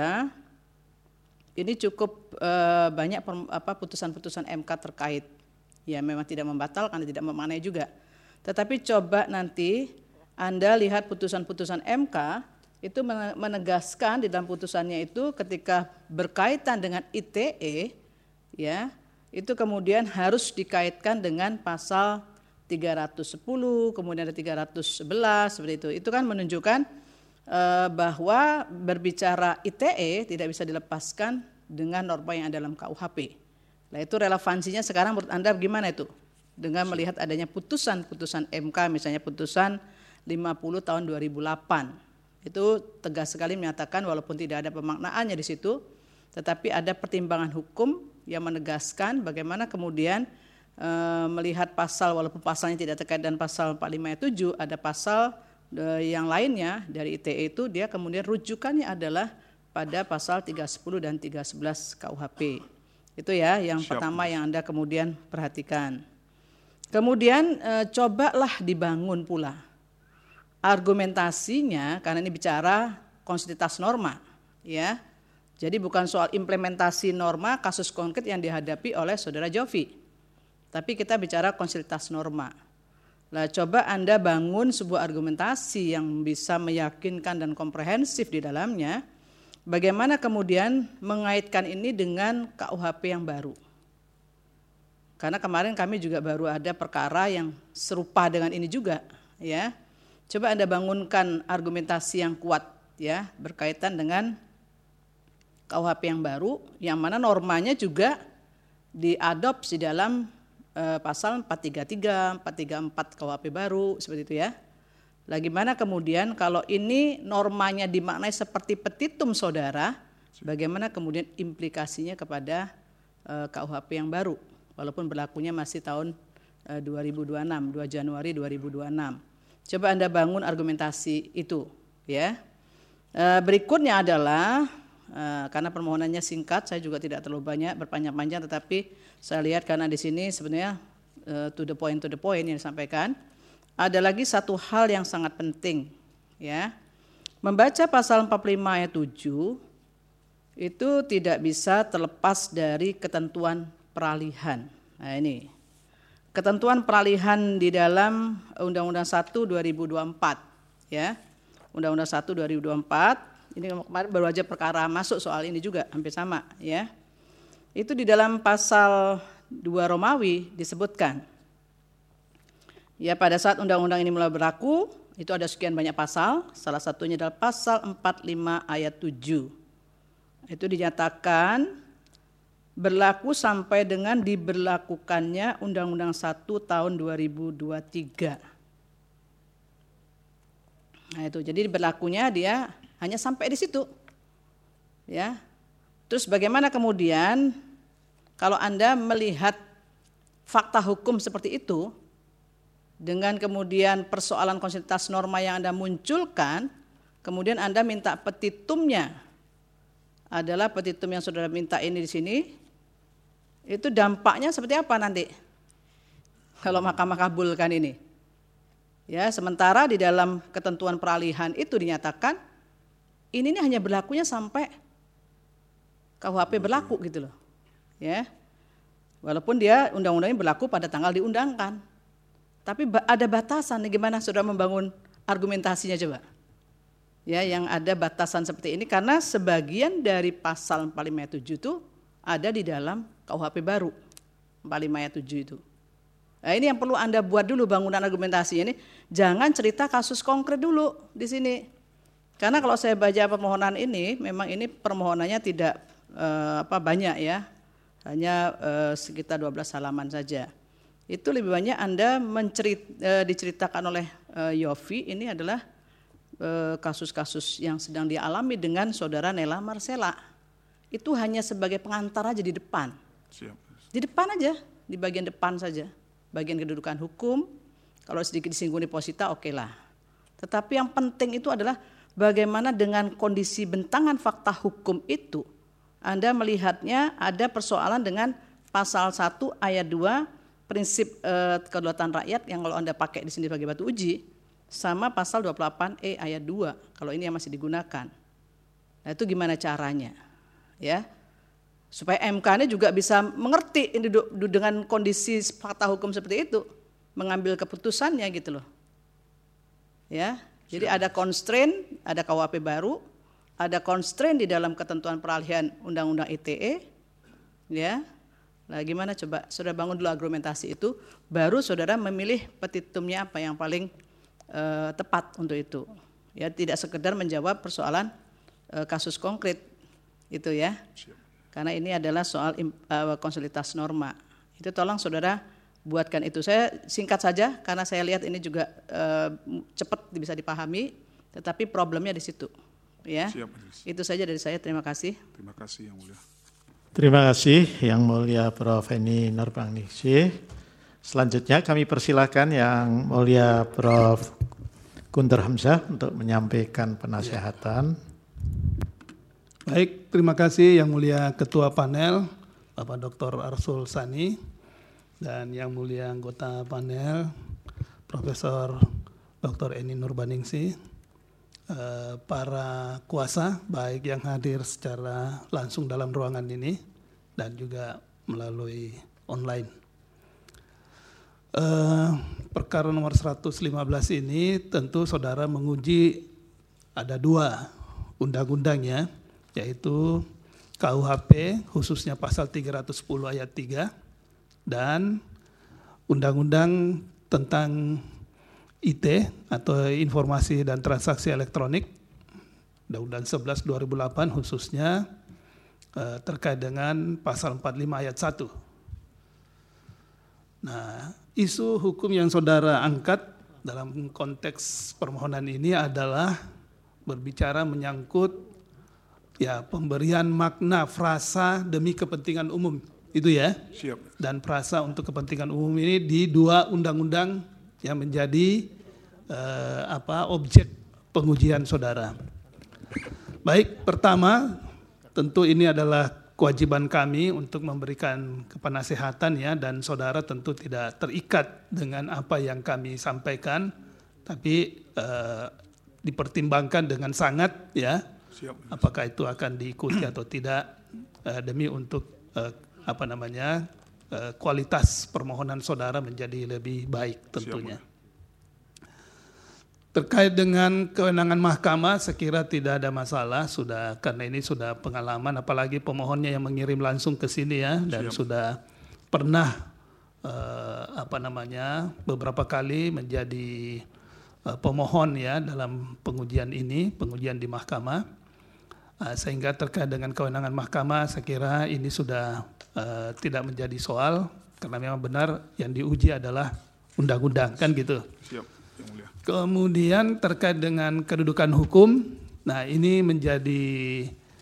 Speaker 7: ini cukup eh, banyak per, apa putusan-putusan M K terkait. Ya memang tidak membatalkan, tidak memaknai juga. Tetapi coba nanti Anda lihat putusan-putusan M K itu menegaskan di dalam putusannya itu ketika berkaitan dengan I T E, ya itu kemudian harus dikaitkan dengan pasal tiga ratus sepuluh, kemudian ada tiga ratus sebelas seperti itu. Itu kan menunjukkan eh, bahwa berbicara I T E tidak bisa dilepaskan dengan norma yang ada dalam K U H P. Nah itu relevansinya sekarang menurut Anda gimana itu? Dengan melihat adanya putusan-putusan M K, misalnya putusan lima puluh tahun dua ribu delapan. Itu tegas sekali menyatakan walaupun tidak ada pemaknaannya di situ, tetapi ada pertimbangan hukum yang menegaskan bagaimana kemudian e, melihat pasal walaupun pasalnya tidak terkait dan pasal empat puluh lima ayat tujuh, ada pasal e, yang lainnya dari I T E itu dia kemudian rujukannya adalah pada pasal tiga sepuluh dan tiga sebelas K U H P. Itu ya yang Siap. Pertama yang Anda kemudian perhatikan. Kemudian e, cobalah dibangun pula argumentasinya karena ini bicara konstitusitas norma, ya. Jadi bukan soal implementasi norma kasus konkret yang dihadapi oleh Saudara Jovi. Tapi kita bicara konstitusitas norma. Nah, coba Anda bangun sebuah argumentasi yang bisa meyakinkan dan komprehensif di dalamnya. Bagaimana kemudian mengaitkan ini dengan K U H P yang baru? Karena kemarin kami juga baru ada perkara yang serupa dengan ini juga, ya. Coba Anda bangunkan argumentasi yang kuat, ya, berkaitan dengan K U H P yang baru, yang mana normanya juga diadopsi dalam e, pasal empat tiga tiga, empat tiga empat K U H P baru, seperti itu ya. Lah gimana kemudian kalau ini normanya dimaknai seperti petitum saudara, bagaimana kemudian implikasinya kepada e, K U H P yang baru, walaupun berlakunya masih tahun e, dua ribu dua puluh enam, dua Januari dua ribu dua puluh enam. Coba Anda bangun argumentasi itu, ya. E, berikutnya adalah e, karena permohonannya singkat, saya juga tidak terlalu banyak berpanjang-panjang, tetapi saya lihat karena di sini sebenarnya e, to the point to the point yang disampaikan. Ada lagi satu hal yang sangat penting, ya. Membaca pasal empat puluh lima ayat tujuh itu tidak bisa terlepas dari ketentuan peralihan. Nah ini, ketentuan peralihan di dalam Undang-Undang satu dua ribu dua puluh empat, ya. Undang-Undang satu dua ribu dua puluh empat, ini kemarin baru aja perkara masuk soal ini juga, hampir sama, ya. Itu di dalam pasal dua Romawi disebutkan, ya, pada saat undang-undang ini mulai berlaku, itu ada sekian banyak pasal, salah satunya adalah pasal empat puluh lima ayat tujuh. Itu dinyatakan berlaku sampai dengan diberlakukannya Undang-Undang satu tahun dua ribu dua puluh tiga. Nah itu, jadi berlakunya dia hanya sampai di situ. Ya. Terus bagaimana kemudian kalau Anda melihat fakta hukum seperti itu, dengan kemudian persoalan konstitusitas norma yang Anda munculkan, kemudian Anda minta petitumnya adalah petitum yang saudara minta ini di sini, itu dampaknya seperti apa nanti kalau Mahkamah kabulkan ini? Ya, sementara di dalam ketentuan peralihan itu dinyatakan ini, ini hanya berlakunya sampai K U H P berlaku gitu loh. Ya. Walaupun dia undang-undangnya berlaku pada tanggal diundangkan. Tapi ada batasan, gimana saudara membangun argumentasinya coba? Ya, yang ada batasan seperti ini karena sebagian dari pasal empat puluh lima ayat tujuh itu ada di dalam K U H P baru empat puluh lima ayat tujuh itu. Nah, ini yang perlu Anda buat dulu bangunan argumentasi ini. Jangan cerita kasus konkret dulu di sini. Karena kalau saya baca permohonan ini, memang ini permohonannya tidak eh, apa banyak ya, hanya eh, sekitar dua belas halaman saja. Itu lebih banyak Anda mencerit, eh, diceritakan oleh eh, Yofi ini adalah kasus-kasus yang sedang dialami dengan saudara Nela Marcela. Itu hanya sebagai pengantar aja di depan.
Speaker 3: Siap.
Speaker 7: Di depan aja, di bagian depan saja. Bagian kedudukan hukum, kalau sedikit disinggung deposita oke lah. Tetapi yang penting itu adalah bagaimana dengan kondisi bentangan fakta hukum itu. Anda melihatnya ada persoalan dengan pasal satu ayat dua prinsip eh, kedaulatan rakyat yang kalau Anda pakai di sini sebagai batu uji, sama pasal dua puluh delapan E ayat dua kalau ini yang masih digunakan. Nah itu gimana caranya? Ya, supaya M K ini juga bisa mengerti ini dengan kondisi fakta hukum seperti itu, mengambil keputusannya gitu loh. Ya, jadi ada constraint, ada K U H P baru, ada constraint di dalam ketentuan peralihan Undang-Undang I T E, ya. Nah, gimana coba saudara bangun dulu argumentasi itu, baru saudara memilih petitumnya apa yang paling Uh, tepat untuk itu, ya, tidak sekedar menjawab persoalan uh, kasus konkret itu ya. Siap. Karena ini adalah soal uh, konstitusitas norma. Itu tolong saudara buatkan itu. Saya singkat saja karena saya lihat ini juga uh, cepat bisa dipahami, tetapi problemnya di situ. Ya. Siap, itu saja dari saya. Terima kasih.
Speaker 3: Terima kasih yang mulia.
Speaker 2: Terima kasih yang mulia Prof Eni Nurbaningsih. Selanjutnya kami persilakan yang mulia Prof Guntur Hamzah untuk menyampaikan penasehatan.
Speaker 8: Baik, terima kasih yang mulia Ketua Panel, Bapak Doktor Arsul Sani, dan yang mulia anggota panel, Profesor Doktor Eni Nurbaningsih, para kuasa, baik yang hadir secara langsung dalam ruangan ini, dan juga melalui online. Uh, perkara nomor seratus lima belas ini tentu saudara menguji ada dua undang-undangnya, yaitu K U H P khususnya pasal tiga ratus sepuluh ayat tiga dan Undang-Undang tentang I T atau Informasi dan Transaksi Elektronik, Undang-Undang sebelas dua ribu delapan khususnya uh, terkait dengan pasal empat puluh lima ayat satu. Nah, isu hukum yang saudara angkat dalam konteks permohonan ini adalah berbicara menyangkut ya pemberian makna frasa demi kepentingan umum itu ya. Siap. Dan frasa untuk kepentingan umum ini di dua undang-undang yang menjadi eh, apa objek pengujian saudara. Baik, pertama tentu ini adalah kewajiban kami untuk memberikan kepenasehatan ya, dan saudara tentu tidak terikat dengan apa yang kami sampaikan, tapi eh, dipertimbangkan dengan sangat ya.
Speaker 3: Siap.
Speaker 8: Apakah itu akan diikuti atau tidak uh, demi untuk uh, apa namanya uh, kualitas permohonan saudara menjadi lebih baik tentunya.
Speaker 3: Siap.
Speaker 8: Terkait dengan kewenangan mahkamah, saya kira tidak ada masalah sudah karena ini sudah pengalaman, apalagi pemohonnya yang mengirim langsung ke sini ya dan
Speaker 3: Siap.
Speaker 8: sudah pernah eh, apa namanya beberapa kali menjadi eh, pemohon ya dalam pengujian ini, pengujian di mahkamah, eh, sehingga terkait dengan kewenangan mahkamah, saya kira ini sudah eh, tidak menjadi soal karena memang benar yang diuji adalah undang-undang kan gitu.
Speaker 3: Siap. Yang mulia.
Speaker 8: Kemudian terkait dengan kedudukan hukum, nah ini menjadi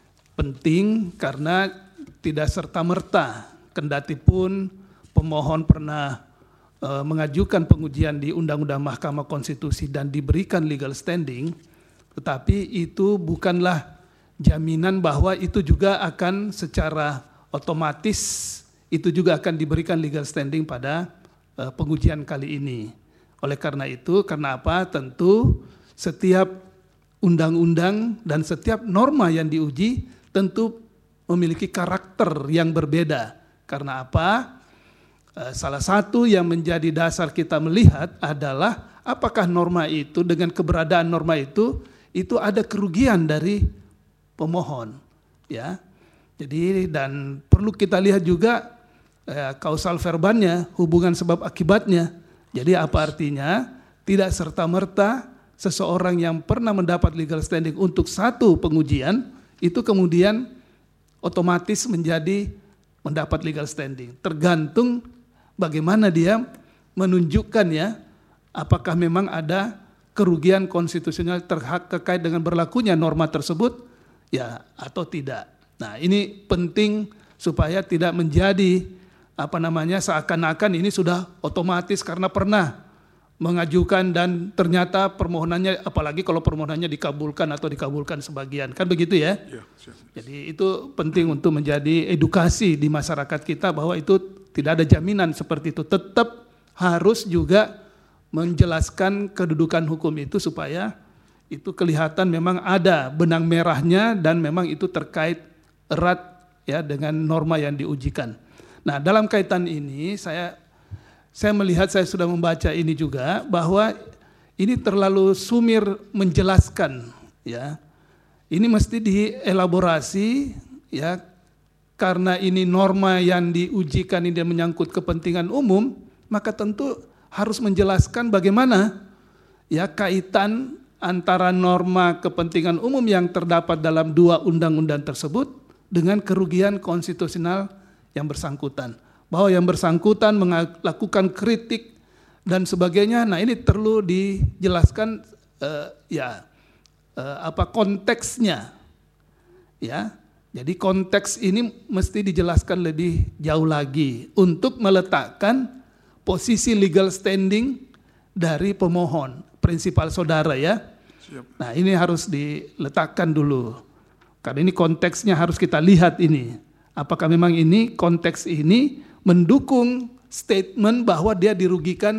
Speaker 8: penting karena tidak serta-merta kendatipun pemohon pernah e, mengajukan pengujian di Undang-Undang Mahkamah Konstitusi dan diberikan legal standing, tetapi itu bukanlah jaminan bahwa itu juga akan secara otomatis itu juga akan diberikan legal standing pada e, pengujian kali ini. Oleh karena itu, karena apa? Tentu setiap undang-undang dan setiap norma yang diuji tentu memiliki karakter yang berbeda. Karena apa? Salah satu yang menjadi dasar kita melihat adalah apakah norma itu dengan keberadaan norma itu itu ada kerugian dari pemohon, ya. Jadi dan perlu kita lihat juga eh, kausal verbannya, hubungan sebab akibatnya. Jadi apa artinya? Tidak serta-merta seseorang yang pernah mendapat legal standing untuk satu pengujian, itu kemudian otomatis menjadi mendapat legal standing. Tergantung bagaimana dia menunjukkan ya, apakah memang ada kerugian konstitusional terkait dengan berlakunya norma tersebut, ya atau tidak. Nah ini penting supaya tidak menjadi apa namanya seakan-akan ini sudah otomatis karena pernah mengajukan dan ternyata permohonannya, apalagi kalau permohonannya dikabulkan atau dikabulkan sebagian, kan begitu ya? Ya siap. Jadi itu penting untuk menjadi edukasi di masyarakat kita bahwa itu tidak ada jaminan seperti itu. Tetap harus juga menjelaskan kedudukan hukum itu supaya itu kelihatan memang ada benang merahnya dan memang itu terkait erat ya dengan norma yang diujikan. Nah, dalam kaitan ini saya saya melihat, saya sudah membaca ini juga bahwa ini terlalu sumir menjelaskan ya. Ini mesti dielaborasi ya karena ini norma yang diujikan ini menyangkut kepentingan umum, maka tentu harus menjelaskan bagaimana ya kaitan antara norma kepentingan umum yang terdapat dalam dua undang-undang tersebut dengan kerugian konstitusional yang bersangkutan, bahwa yang bersangkutan melakukan kritik dan sebagainya. Nah ini perlu dijelaskan uh, ya uh, apa konteksnya, ya. Jadi konteks ini mesti dijelaskan lebih jauh lagi untuk meletakkan posisi legal standing dari pemohon, prinsipal saudara ya. Siap. Nah ini harus diletakkan dulu, karena ini konteksnya harus kita lihat ini. Apakah memang ini konteks ini mendukung statement bahwa dia dirugikan,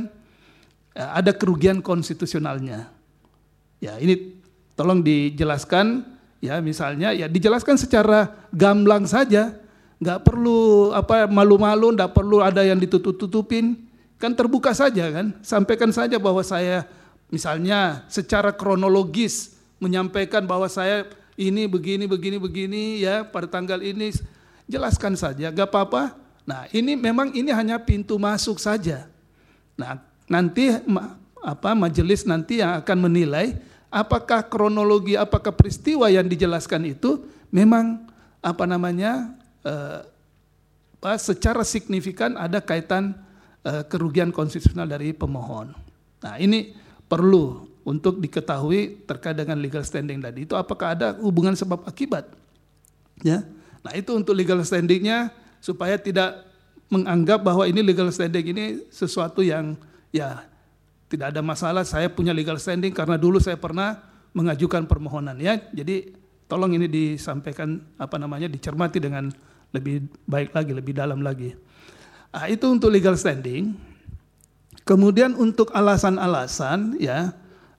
Speaker 8: ada kerugian konstitusionalnya. Ya ini tolong dijelaskan ya, misalnya ya dijelaskan secara gamblang saja, nggak perlu apa malu-malu, nggak perlu ada yang ditutup-tutupin, kan terbuka saja kan, sampaikan saja bahwa saya misalnya secara kronologis menyampaikan bahwa saya ini begini begini begini ya pada tanggal ini. Jelaskan saja, gak apa-apa. Nah ini memang ini hanya pintu masuk saja. Nah nanti apa majelis nanti yang akan menilai apakah kronologi, apakah peristiwa yang dijelaskan itu memang apa namanya eh, apa, secara signifikan ada kaitan eh, kerugian konstitusional dari pemohon. Nah ini perlu untuk diketahui terkait dengan legal standing tadi itu apakah ada hubungan sebab akibat, ya. Nah itu untuk legal standingnya supaya tidak menganggap bahwa ini legal standing ini sesuatu yang ya tidak ada masalah, saya punya legal standing karena dulu saya pernah mengajukan permohonan ya. Jadi tolong ini disampaikan apa namanya dicermati dengan lebih baik lagi, lebih dalam lagi. Nah, itu untuk legal standing. Kemudian untuk alasan-alasan ya.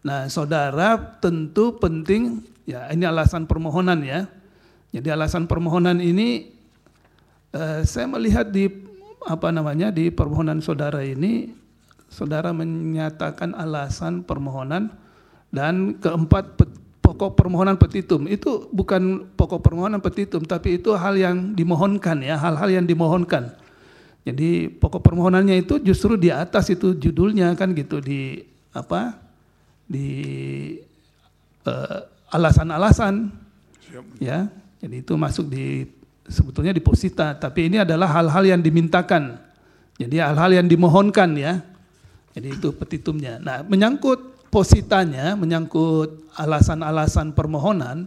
Speaker 8: Nah, saudara tentu penting, ya ini alasan permohonan ya. Jadi alasan permohonan ini eh, saya melihat di apa namanya di permohonan saudara ini, saudara menyatakan alasan permohonan dan keempat pokok permohonan petitum. Itu bukan pokok permohonan petitum, tapi itu hal yang dimohonkan ya, hal-hal yang dimohonkan. Jadi pokok permohonannya itu justru di atas itu judulnya kan gitu, di apa? Di eh, alasan-alasan ya. Jadi itu masuk di sebetulnya di posita, tapi ini adalah hal-hal yang dimintakan. Jadi hal-hal yang dimohonkan ya. Jadi itu petitumnya. Nah, menyangkut positanya, menyangkut alasan-alasan permohonan.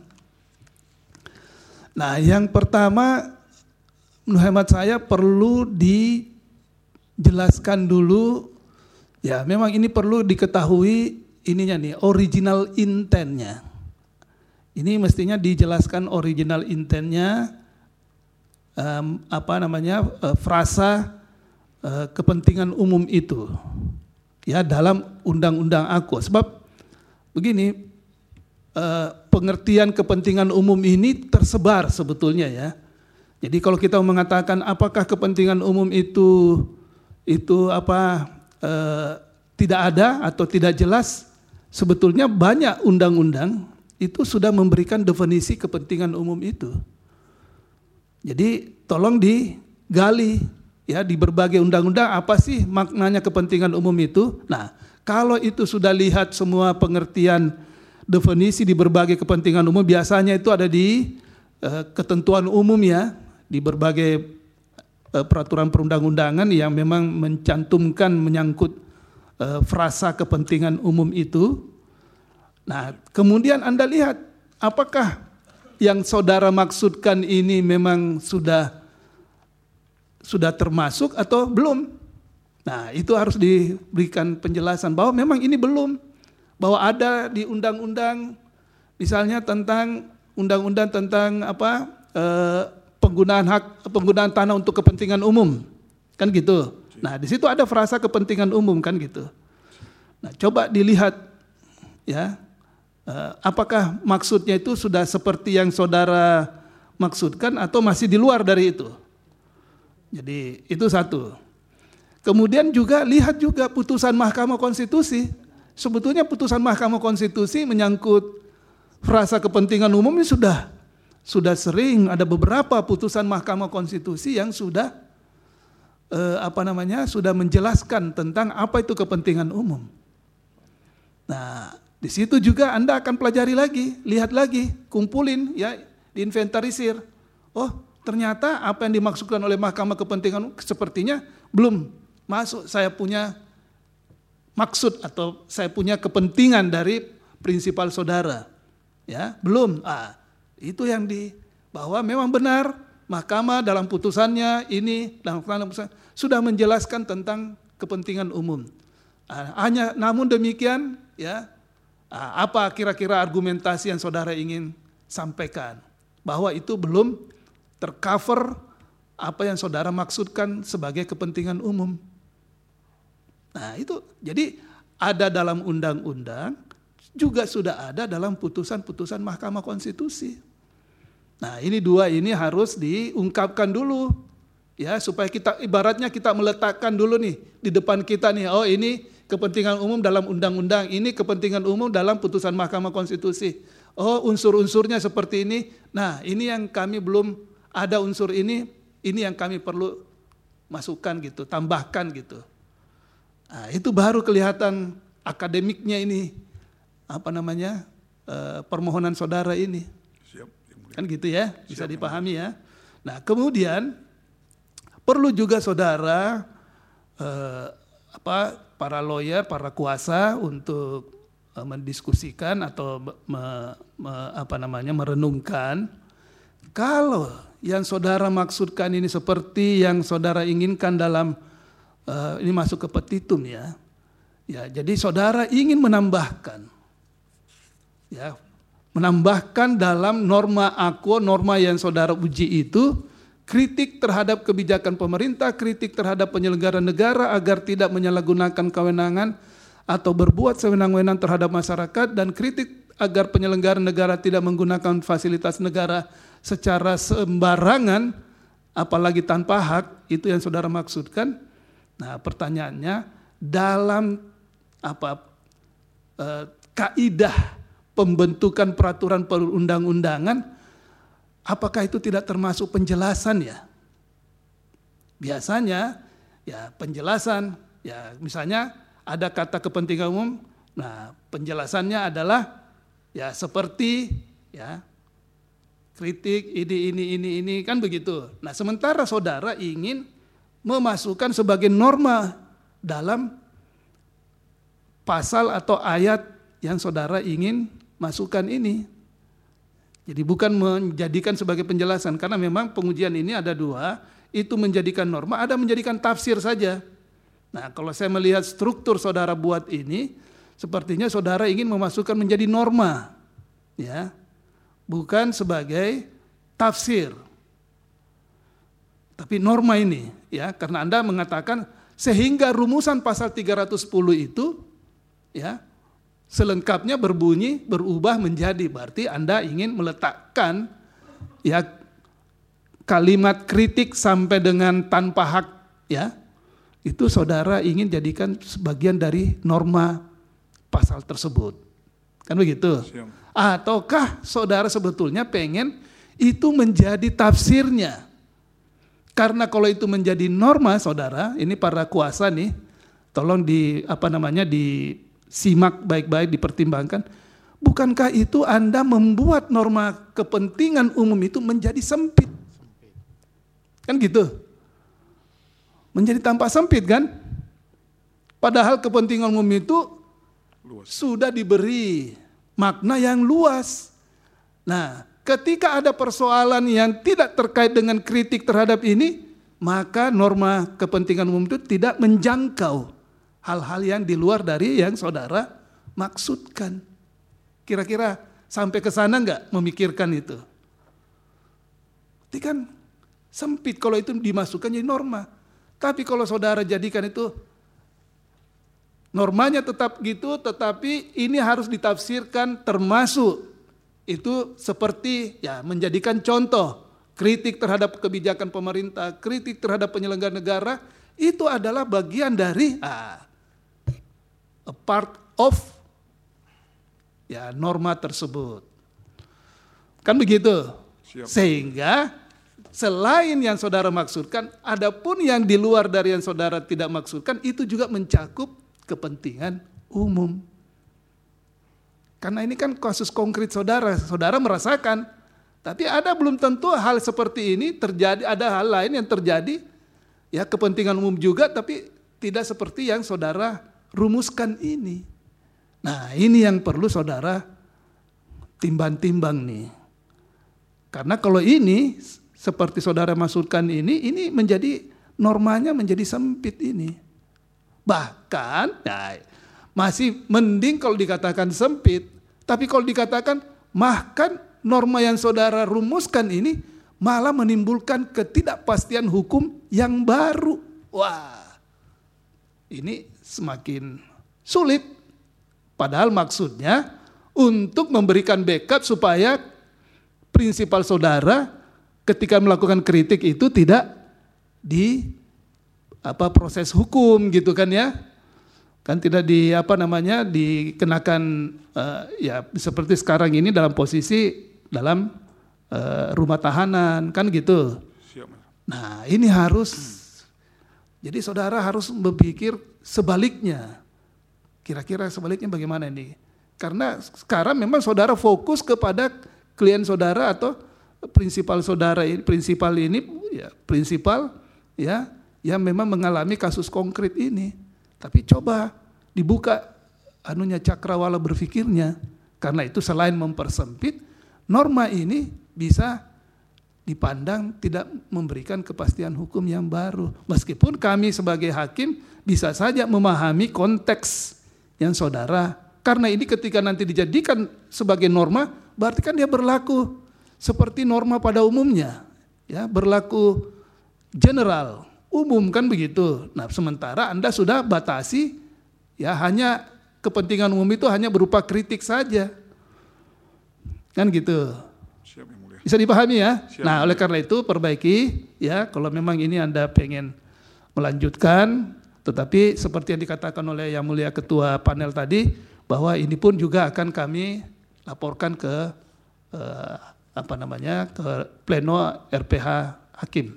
Speaker 8: Nah, yang pertama menurut hemat saya perlu dijelaskan dulu, ya memang ini perlu diketahui ininya nih, original intent-nya. Ini mestinya dijelaskan original intent-nya, um, apa namanya, uh, frasa uh, kepentingan umum itu, ya dalam undang-undang A K U. Sebab begini, uh, pengertian kepentingan umum ini tersebar sebetulnya ya. Jadi kalau kita mengatakan apakah kepentingan umum itu itu apa uh, tidak ada atau tidak jelas, sebetulnya banyak undang-undang itu sudah memberikan definisi kepentingan umum itu. Jadi tolong digali ya di berbagai undang-undang apa sih maknanya kepentingan umum itu. Nah, kalau itu sudah lihat semua pengertian definisi di berbagai kepentingan umum, biasanya itu ada di uh, ketentuan umum ya, di berbagai uh, peraturan perundang-undangan yang memang mencantumkan menyangkut uh, frasa kepentingan umum itu. Nah, kemudian Anda lihat apakah yang saudara maksudkan ini memang sudah sudah termasuk atau belum. Nah, itu harus diberikan penjelasan bahwa memang ini belum, bahwa ada di undang-undang misalnya tentang undang-undang tentang apa eh, penggunaan hak penggunaan tanah untuk kepentingan umum, kan gitu. Nah, di situ ada frasa kepentingan umum kan gitu. Nah, coba dilihat ya. Apakah maksudnya itu sudah seperti yang saudara maksudkan atau masih di luar dari itu? Jadi itu satu. Kemudian juga lihat juga putusan Mahkamah Konstitusi. Sebetulnya putusan Mahkamah Konstitusi menyangkut frasa kepentingan umum ini sudah sudah sering ada beberapa putusan Mahkamah Konstitusi yang sudah eh, apa namanya sudah menjelaskan tentang apa itu kepentingan umum. Nah, di situ juga Anda akan pelajari lagi, lihat lagi, kumpulin ya, diinventarisir. Oh, ternyata apa yang dimaksudkan oleh Mahkamah Kepentingan sepertinya belum masuk saya punya maksud atau saya punya kepentingan dari prinsipal saudara. Ya, belum. Ah, itu yang di bahwa memang benar Mahkamah dalam putusannya ini dalam putusan sudah menjelaskan tentang kepentingan umum. Ah, hanya namun demikian ya, apa kira-kira argumentasi yang saudara ingin sampaikan? Bahwa itu belum tercover apa yang saudara maksudkan sebagai kepentingan umum. Nah itu, jadi ada dalam undang-undang, juga sudah ada dalam putusan-putusan Mahkamah Konstitusi. Nah ini dua ini harus diungkapkan dulu. Ya, supaya kita ibaratnya kita meletakkan dulu nih di depan kita nih, oh ini kepentingan umum dalam undang-undang, ini kepentingan umum dalam putusan Mahkamah Konstitusi. Oh, unsur-unsurnya seperti ini. Nah, ini yang kami belum ada unsur ini, ini yang kami perlu masukkan gitu, tambahkan gitu. Nah, itu baru kelihatan akademiknya ini, apa namanya, eh, permohonan saudara ini. Kan gitu ya, bisa dipahami ya. Nah, kemudian perlu juga saudara eh, apa para lawyer, para kuasa untuk uh, mendiskusikan atau me, me, apa namanya merenungkan kalau yang saudara maksudkan ini seperti yang saudara inginkan dalam uh, ini masuk ke petitum ya. Ya, jadi saudara ingin menambahkan ya, menambahkan dalam norma A K U, norma yang saudara uji itu kritik terhadap kebijakan pemerintah, kritik terhadap penyelenggara negara agar tidak menyalahgunakan kewenangan atau berbuat sewenang-wenang terhadap masyarakat dan kritik agar penyelenggara negara tidak menggunakan fasilitas negara secara sembarangan, apalagi tanpa hak, itu yang saudara maksudkan. Nah, pertanyaannya, dalam apa eh, kaidah pembentukan peraturan perundang-undangan, apakah itu tidak termasuk penjelasan ya? Biasanya ya penjelasan, ya misalnya ada kata kepentingan umum, nah penjelasannya adalah ya seperti ya kritik ini ini ini ini kan begitu. Nah, sementara saudara ingin memasukkan sebagai norma dalam pasal atau ayat yang saudara ingin masukkan ini. Jadi bukan menjadikan sebagai penjelasan, karena memang pengujian ini ada dua, itu menjadikan norma, ada menjadikan tafsir saja. Nah, kalau saya melihat struktur saudara buat ini, sepertinya saudara ingin memasukkan menjadi norma, ya, bukan sebagai tafsir. Tapi norma ini, ya, karena Anda mengatakan sehingga rumusan pasal tiga ratus sepuluh itu, ya, selengkapnya berbunyi berubah menjadi, berarti Anda ingin meletakkan, ya, kalimat kritik sampai dengan tanpa hak, ya, itu saudara ingin jadikan sebagian dari norma pasal tersebut. Kan begitu? Siap. Ataukah saudara sebetulnya pengen itu menjadi tafsirnya? Karena kalau itu menjadi norma saudara, ini para kuasa nih, tolong di apa namanya disimak baik-baik, dipertimbangkan. Bukankah itu Anda membuat norma kepentingan umum itu menjadi sempit? Kan gitu? Menjadi tampak sempit kan? Padahal kepentingan umum itu luas, sudah diberi makna yang luas. Nah, ketika ada persoalan yang tidak terkait dengan kritik terhadap ini, maka norma kepentingan umum itu tidak menjangkau hal-hal yang di luar dari yang saudara maksudkan. Kira-kira sampai ke sana enggak memikirkan itu? Itu kan sempit kalau itu dimasukkan jadi norma. Tapi kalau saudara jadikan itu normanya tetap gitu, tetapi ini harus ditafsirkan termasuk itu seperti ya menjadikan contoh kritik terhadap kebijakan pemerintah, kritik terhadap penyelenggara negara, itu adalah bagian dari ah, a part of ya norma tersebut. Kan begitu? Siap. Sehingga selain yang saudara maksudkan, adapun yang di luar dari yang saudara tidak maksudkan, itu juga mencakup kepentingan umum. Karena ini kan kasus konkret saudara, saudara merasakan, tapi ada belum tentu hal seperti ini terjadi, ada hal lain yang terjadi, ya kepentingan umum juga, tapi tidak seperti yang saudara rumuskan ini. Nah, ini yang perlu saudara timbang-timbang nih. Karena kalau ini seperti saudara maksudkan ini, ini menjadi normanya menjadi sempit ini. Bahkan ya, masih mending kalau dikatakan sempit, tapi kalau dikatakan bahkan norma yang saudara rumuskan ini malah menimbulkan ketidakpastian hukum yang baru. Wah, ini semakin sulit. Padahal maksudnya untuk memberikan backup supaya prinsipal saudara ketika melakukan kritik itu tidak di apa proses hukum gitu kan ya, kan tidak di apa namanya dikenakan uh, ya seperti sekarang ini dalam posisi dalam uh, rumah tahanan kan gitu. Nah ini harus jadi saudara harus berpikir sebaliknya, kira-kira sebaliknya bagaimana ini? Karena sekarang memang saudara fokus kepada klien saudara atau prinsipal saudara ini, prinsipal ini ya prinsipal ya yang memang mengalami kasus konkret ini. Tapi coba dibuka anunya cakrawala berpikirnya. Karena itu selain mempersempit, norma ini bisa dipandang tidak memberikan kepastian hukum yang baru. Meskipun kami sebagai hakim bisa saja memahami konteks yang saudara. Karena ini ketika nanti dijadikan sebagai norma, berarti kan dia berlaku seperti norma pada umumnya, ya berlaku general, umum kan begitu. Nah sementara Anda sudah batasi, ya hanya kepentingan umum itu hanya berupa kritik saja. Kan gitu.
Speaker 3: Siap, Yang Mulia.
Speaker 8: Bisa dipahami ya?
Speaker 3: Siap,
Speaker 8: nah, oleh karena itu perbaiki ya, kalau memang ini Anda pengen melanjutkan, tetapi seperti yang dikatakan oleh Yang Mulia Ketua Panel tadi, bahwa ini pun juga akan kami laporkan ke eh, apa namanya ke pleno R P H Hakim.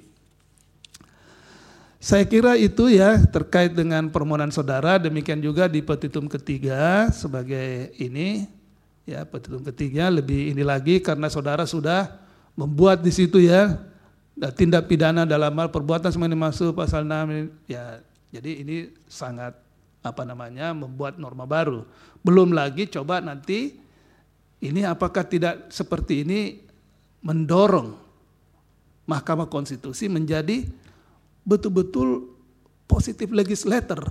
Speaker 8: Saya kira itu ya terkait dengan permohonan saudara, demikian juga di petitum ketiga sebagai ini ya, petitum ketiga lebih ini lagi karena saudara sudah membuat di situ ya tindak pidana dalam hal perbuatan semuanya masuk pasal enam ya, jadi ini sangat apa namanya membuat norma baru. Belum lagi coba nanti ini apakah tidak seperti ini mendorong Mahkamah Konstitusi menjadi betul-betul positif legislator.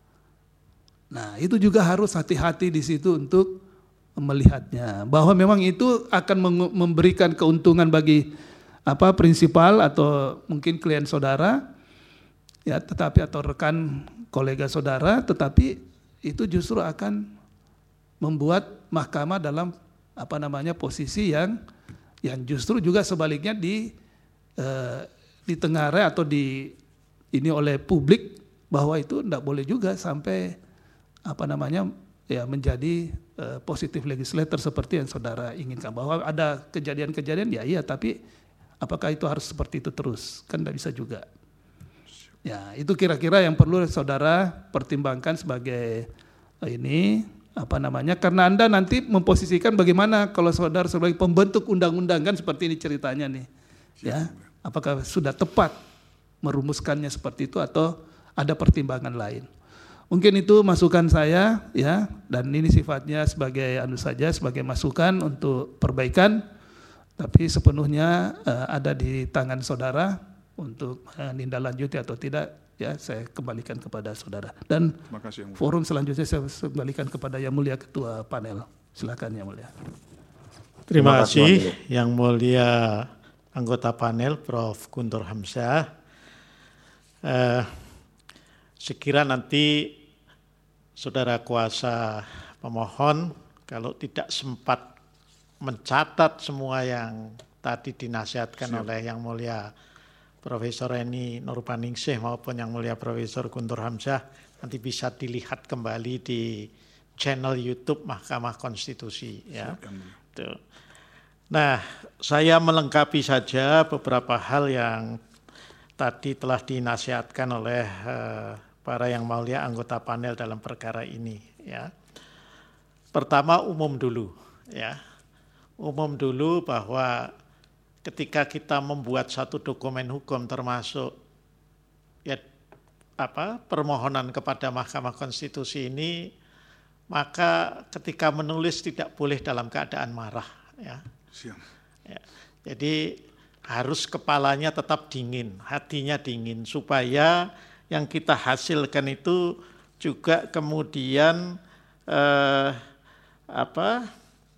Speaker 8: Nah, itu juga harus hati-hati di situ untuk melihatnya, bahwa memang itu akan memberikan keuntungan bagi apa prinsipal atau mungkin klien saudara, ya, tetapi atau rekan kolega saudara, tetapi itu justru akan membuat mahkamah dalam apa namanya posisi yang yang justru juga sebaliknya di eh, ditengarai atau di ini oleh publik bahwa itu tidak boleh juga sampai apa namanya ya menjadi uh, positif legislator seperti yang saudara inginkan, bahwa ada kejadian-kejadian ya iya, tapi apakah itu harus seperti itu terus, kan tidak bisa juga ya. Itu kira-kira yang perlu saudara pertimbangkan sebagai uh, ini apa namanya, karena Anda nanti memposisikan bagaimana kalau saudara sebagai pembentuk undang-undang kan seperti ini ceritanya nih ya, apakah sudah tepat merumuskannya seperti itu atau ada pertimbangan lain. Mungkin itu masukan saya ya, dan ini sifatnya sebagai anu saja, sebagai masukan untuk perbaikan, tapi sepenuhnya uh, ada di tangan saudara untuk menindaklanjuti atau tidak ya, saya kembalikan kepada saudara. Dan kasih, forum selanjutnya saya kembalikan kepada Yang Mulia Ketua Panel. Silakan Yang Mulia.
Speaker 2: Terima kasih Yang Mulia anggota panel Profesor Guntur Hamzah. Eh, sekira nanti saudara kuasa pemohon kalau tidak sempat mencatat semua yang tadi dinasihatkan Siap. oleh Yang Mulia Profesor Eni Nurbaningsih maupun Yang Mulia Profesor Guntur Hamzah, nanti bisa dilihat kembali di channel YouTube Mahkamah Konstitusi ya. Siap. Nah, saya melengkapi saja beberapa hal yang tadi telah dinasihatkan oleh uh, para Yang Mulia anggota panel dalam perkara ini ya. Pertama umum dulu ya. Umum dulu bahwa ketika kita membuat satu dokumen hukum termasuk ya apa permohonan kepada Mahkamah Konstitusi ini, maka ketika menulis tidak boleh dalam keadaan marah ya. Siap. Ya. Jadi harus kepalanya tetap dingin, hatinya dingin, supaya yang kita hasilkan itu juga kemudian eh, apa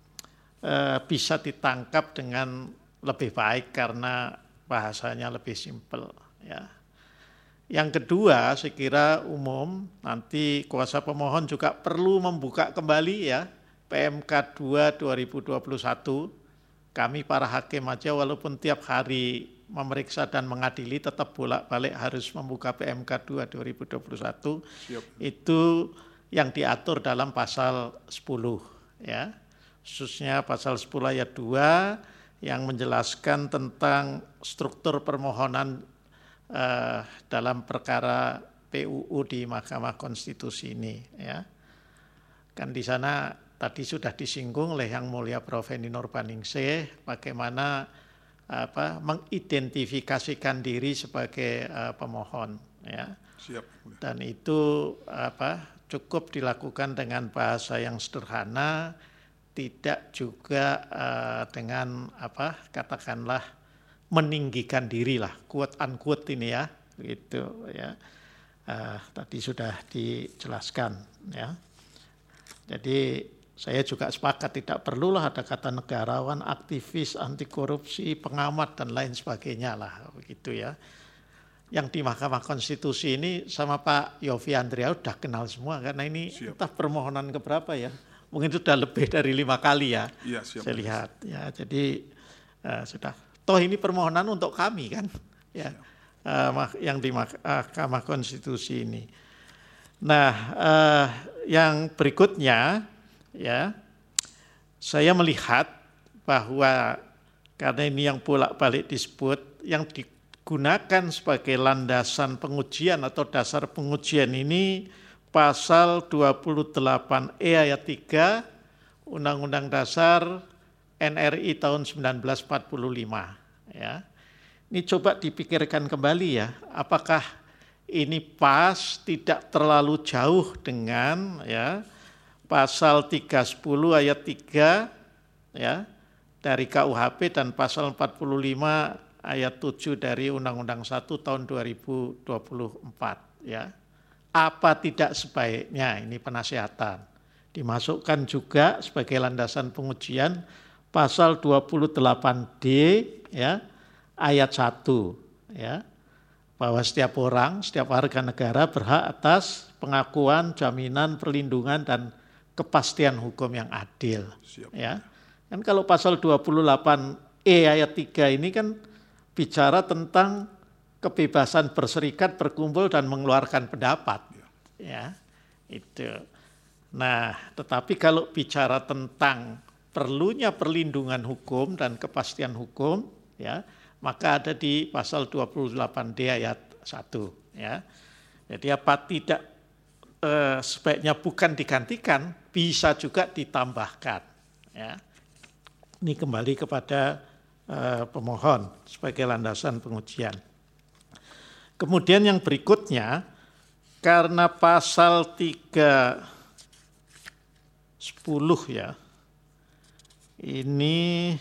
Speaker 2: eh, bisa ditangkap dengan lebih baik karena bahasanya lebih simpel. Ya. Yang kedua, saya kira umum nanti kuasa pemohon juga perlu membuka kembali ya P M K dua dua ribu dua puluh satu. Kami para hakim aja walaupun tiap hari memeriksa dan mengadili tetap bolak-balik harus membuka P M K dua dua ribu dua puluh satu. Siap. Itu yang diatur dalam pasal sepuluh ya. Khususnya pasal sepuluh ayat dua yang menjelaskan tentang struktur permohonan eh, dalam perkara P U U di Mahkamah Konstitusi ini ya. Kan di sana tadi sudah disinggung oleh Yang Mulia Profesor Eni Nurbaningsih bagaimana apa mengidentifikasikan diri sebagai uh, pemohon ya. Siap. Dan itu apa cukup dilakukan dengan bahasa yang sederhana, tidak juga uh, dengan apa katakanlah meninggikan diri lah, quote unquote ini ya, gitu ya. Uh, tadi sudah dijelaskan ya. Jadi saya juga sepakat tidak perlulah ada kata negarawan, aktivis, anti korupsi, pengamat dan lain sebagainya lah begitu ya. yang di Mahkamah Konstitusi ini sama Pak Yofi Andria udah kenal semua karena ini siap. Entah permohonan keberapa ya, mungkin sudah lebih dari lima kali ya, ya siap, saya lihat ya. Jadi uh, sudah, toh ini permohonan untuk kami kan, ya uh, yang di Mahkamah Konstitusi ini. Nah, uh, yang berikutnya ya, saya melihat bahwa karena ini yang bolak-balik disebut yang di gunakan sebagai landasan pengujian atau dasar pengujian ini pasal dua puluh delapan E ayat tiga Undang-Undang Dasar N R I tahun seribu sembilan ratus empat puluh lima ya. Ini coba dipikirkan kembali ya, apakah ini pas, tidak terlalu jauh dengan ya pasal tiga sepuluh ayat tiga ya dari K U H P dan pasal empat puluh lima ayat tujuh dari Undang-Undang satu tahun dua ribu dua puluh empat ya. Apa tidak sebaiknya ini penasihatan dimasukkan juga sebagai landasan pengujian pasal dua puluh delapan D ya ayat satu ya, bahwa setiap orang, setiap warga negara berhak atas pengakuan, jaminan, perlindungan dan kepastian hukum yang adil. Siap. Ya. Kan kalau pasal dua puluh delapan E ayat tiga ini kan bicara tentang kebebasan berserikat, berkumpul dan mengeluarkan pendapat. Ya, itu. Nah, tetapi kalau bicara tentang perlunya perlindungan hukum dan kepastian hukum, ya, maka ada di pasal dua puluh delapan D ayat satu, ya. Jadi apa tidak eh, sebaiknya bukan digantikan, bisa juga ditambahkan, ya. Ini kembali kepada pemohon sebagai landasan pengujian. Kemudian yang berikutnya, karena pasal tiga sepuluh ya, ini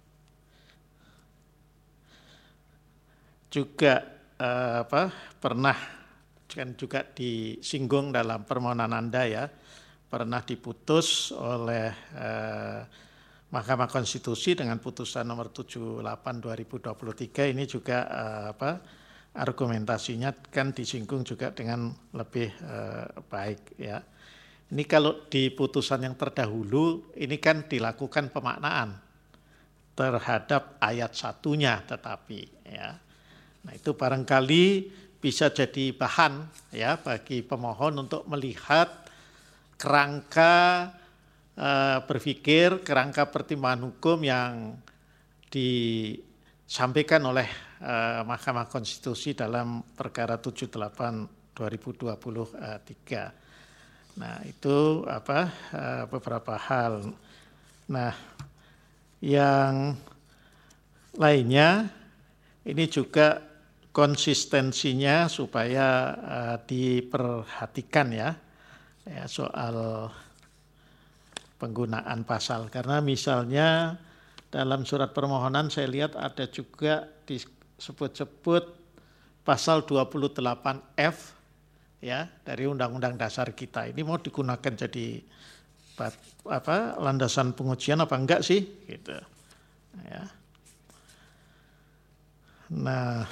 Speaker 2: juga eh, apa, pernah kan juga disinggung dalam permohonan Anda ya, pernah diputus oleh eh, Mahkamah Konstitusi dengan putusan nomor tujuh puluh delapan dua ribu dua puluh tiga. Ini juga eh, apa argumentasinya kan disinggung juga dengan lebih eh, baik ya. Ini kalau di putusan yang terdahulu ini kan dilakukan pemaknaan terhadap ayat satunya tetapi ya. Nah, itu barangkali bisa jadi bahan ya bagi pemohon untuk melihat kerangka Uh, berpikir, kerangka pertimbangan hukum yang disampaikan oleh uh, Mahkamah Konstitusi dalam perkara tujuh puluh delapan dua ribu dua puluh tiga. Nah, itu apa uh, beberapa hal. Nah, yang lainnya ini juga konsistensinya supaya uh, diperhatikan ya, ya soal penggunaan pasal, karena misalnya dalam surat permohonan saya lihat ada juga disebut-sebut pasal dua puluh delapan F ya dari Undang-Undang Dasar kita. Ini mau digunakan jadi apa landasan pengujian apa enggak sih gitu ya. Nah,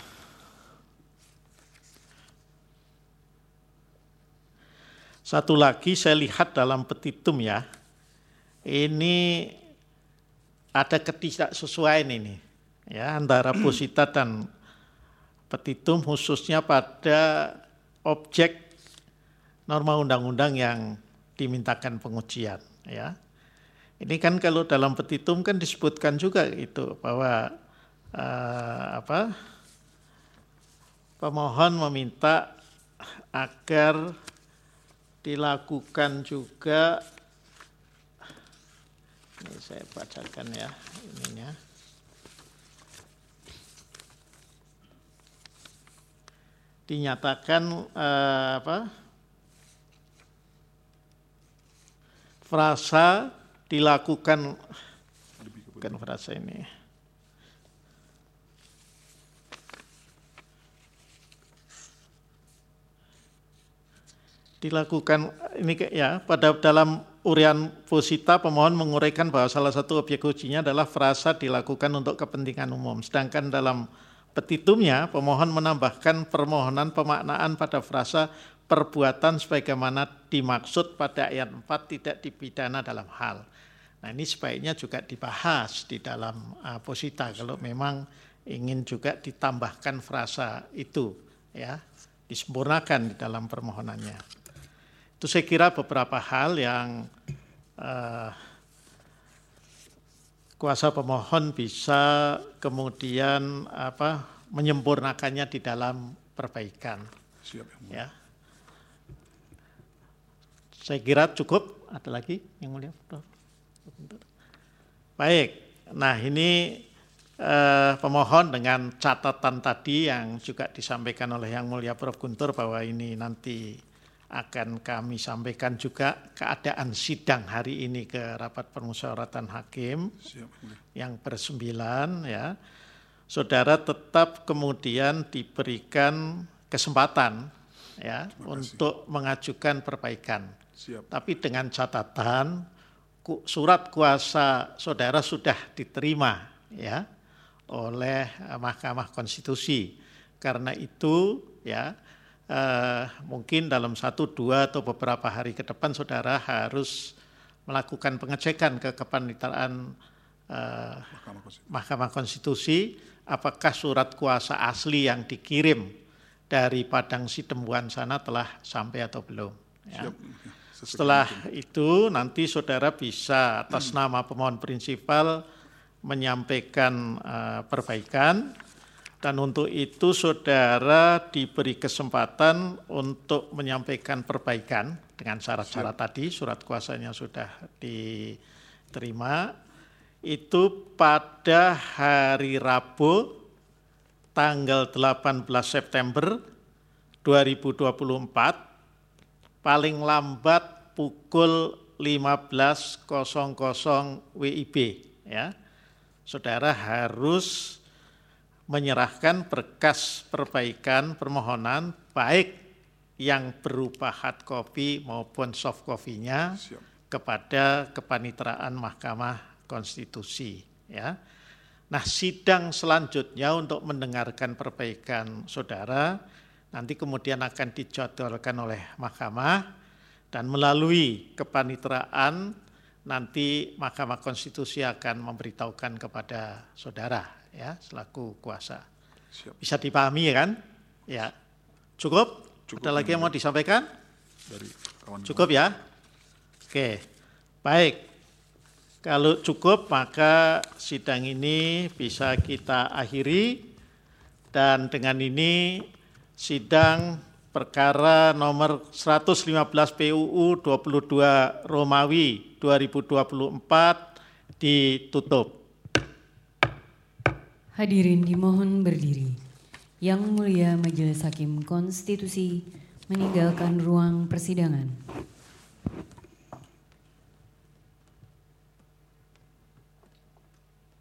Speaker 2: satu lagi saya lihat dalam petitum ya, ini ada ketidaksesuaian ini ya antara posita dan petitum khususnya pada objek norma undang-undang yang dimintakan pengujian ya. Ini kan kalau dalam petitum kan disebutkan juga itu bahwa eh, apa pemohon meminta agar dilakukan juga, ini saya bacakan ya ininya. Dinyatakan eh, apa? Frasa dilakukan, bukan frasa ini. Dilakukan ini ya pada dalam urian posita pemohon menguraikan bahwa salah satu objek ujinya adalah frasa dilakukan untuk kepentingan umum. Sedangkan dalam petitumnya pemohon menambahkan permohonan pemaknaan pada frasa perbuatan sebagaimana dimaksud pada ayat empat tidak dipidana dalam hal. Nah ini sebaiknya juga dibahas di dalam uh, posita kalau memang ingin juga ditambahkan frasa itu, ya, disempurnakan di dalam permohonannya. Itu saya kira beberapa hal yang uh, kuasa pemohon bisa kemudian apa menyempurnakannya di dalam perbaikan.
Speaker 3: Siap,
Speaker 2: ya. Saya kira cukup. Ada lagi yang mulia? Baik. Nah ini eh, pemohon dengan catatan tadi yang juga disampaikan oleh Yang Mulia Profesor Guntur bahwa ini nanti akan kami sampaikan juga keadaan sidang hari ini ke rapat permusyawaratan hakim. Siap, yang bersembilan, ya. Saudara tetap kemudian diberikan kesempatan, ya, untuk mengajukan perbaikan. Siap. Tapi dengan catatan surat kuasa saudara sudah diterima, ya, oleh Mahkamah Konstitusi. Karena itu, ya, eh, mungkin dalam satu, dua atau beberapa hari ke depan saudara harus melakukan pengecekan ke kepaniteraan eh, Mahkamah Konstitusi. Mahkamah Konstitusi, apakah surat kuasa asli yang dikirim dari Padang Sidempuan sana telah sampai atau belum. Ya. Siap. Setelah itu nanti saudara bisa atas nama pemohon prinsipal menyampaikan uh, perbaikan, dan untuk itu saudara diberi kesempatan untuk menyampaikan perbaikan dengan syarat-syarat tadi, surat kuasanya sudah diterima, itu pada hari Rabu tanggal delapan belas September dua ribu dua puluh empat, paling lambat pukul lima belas W I B, ya. Saudara harus menyerahkan berkas perbaikan permohonan baik yang berupa hard copy maupun soft copy-nya kepada kepaniteraan Mahkamah Konstitusi, ya. Nah, sidang selanjutnya untuk mendengarkan perbaikan saudara nanti kemudian akan dijadwalkan oleh Mahkamah, dan melalui kepaniteraan nanti Mahkamah Konstitusi akan memberitahukan kepada saudara, ya, selaku kuasa. Siap. Bisa dipahami, kan? Ya. Cukup? Cukup. Ada lagi yang mau disampaikan? Dari cukup, ya? Oke. Baik. Kalau cukup maka sidang ini bisa kita akhiri, dan dengan ini sidang perkara nomor seratus lima belas P U U dua puluh dua Romawi dua ribu dua puluh empat ditutup.
Speaker 1: Hadirin dimohon berdiri. Yang Mulia Majelis Hakim Konstitusi meninggalkan ruang persidangan.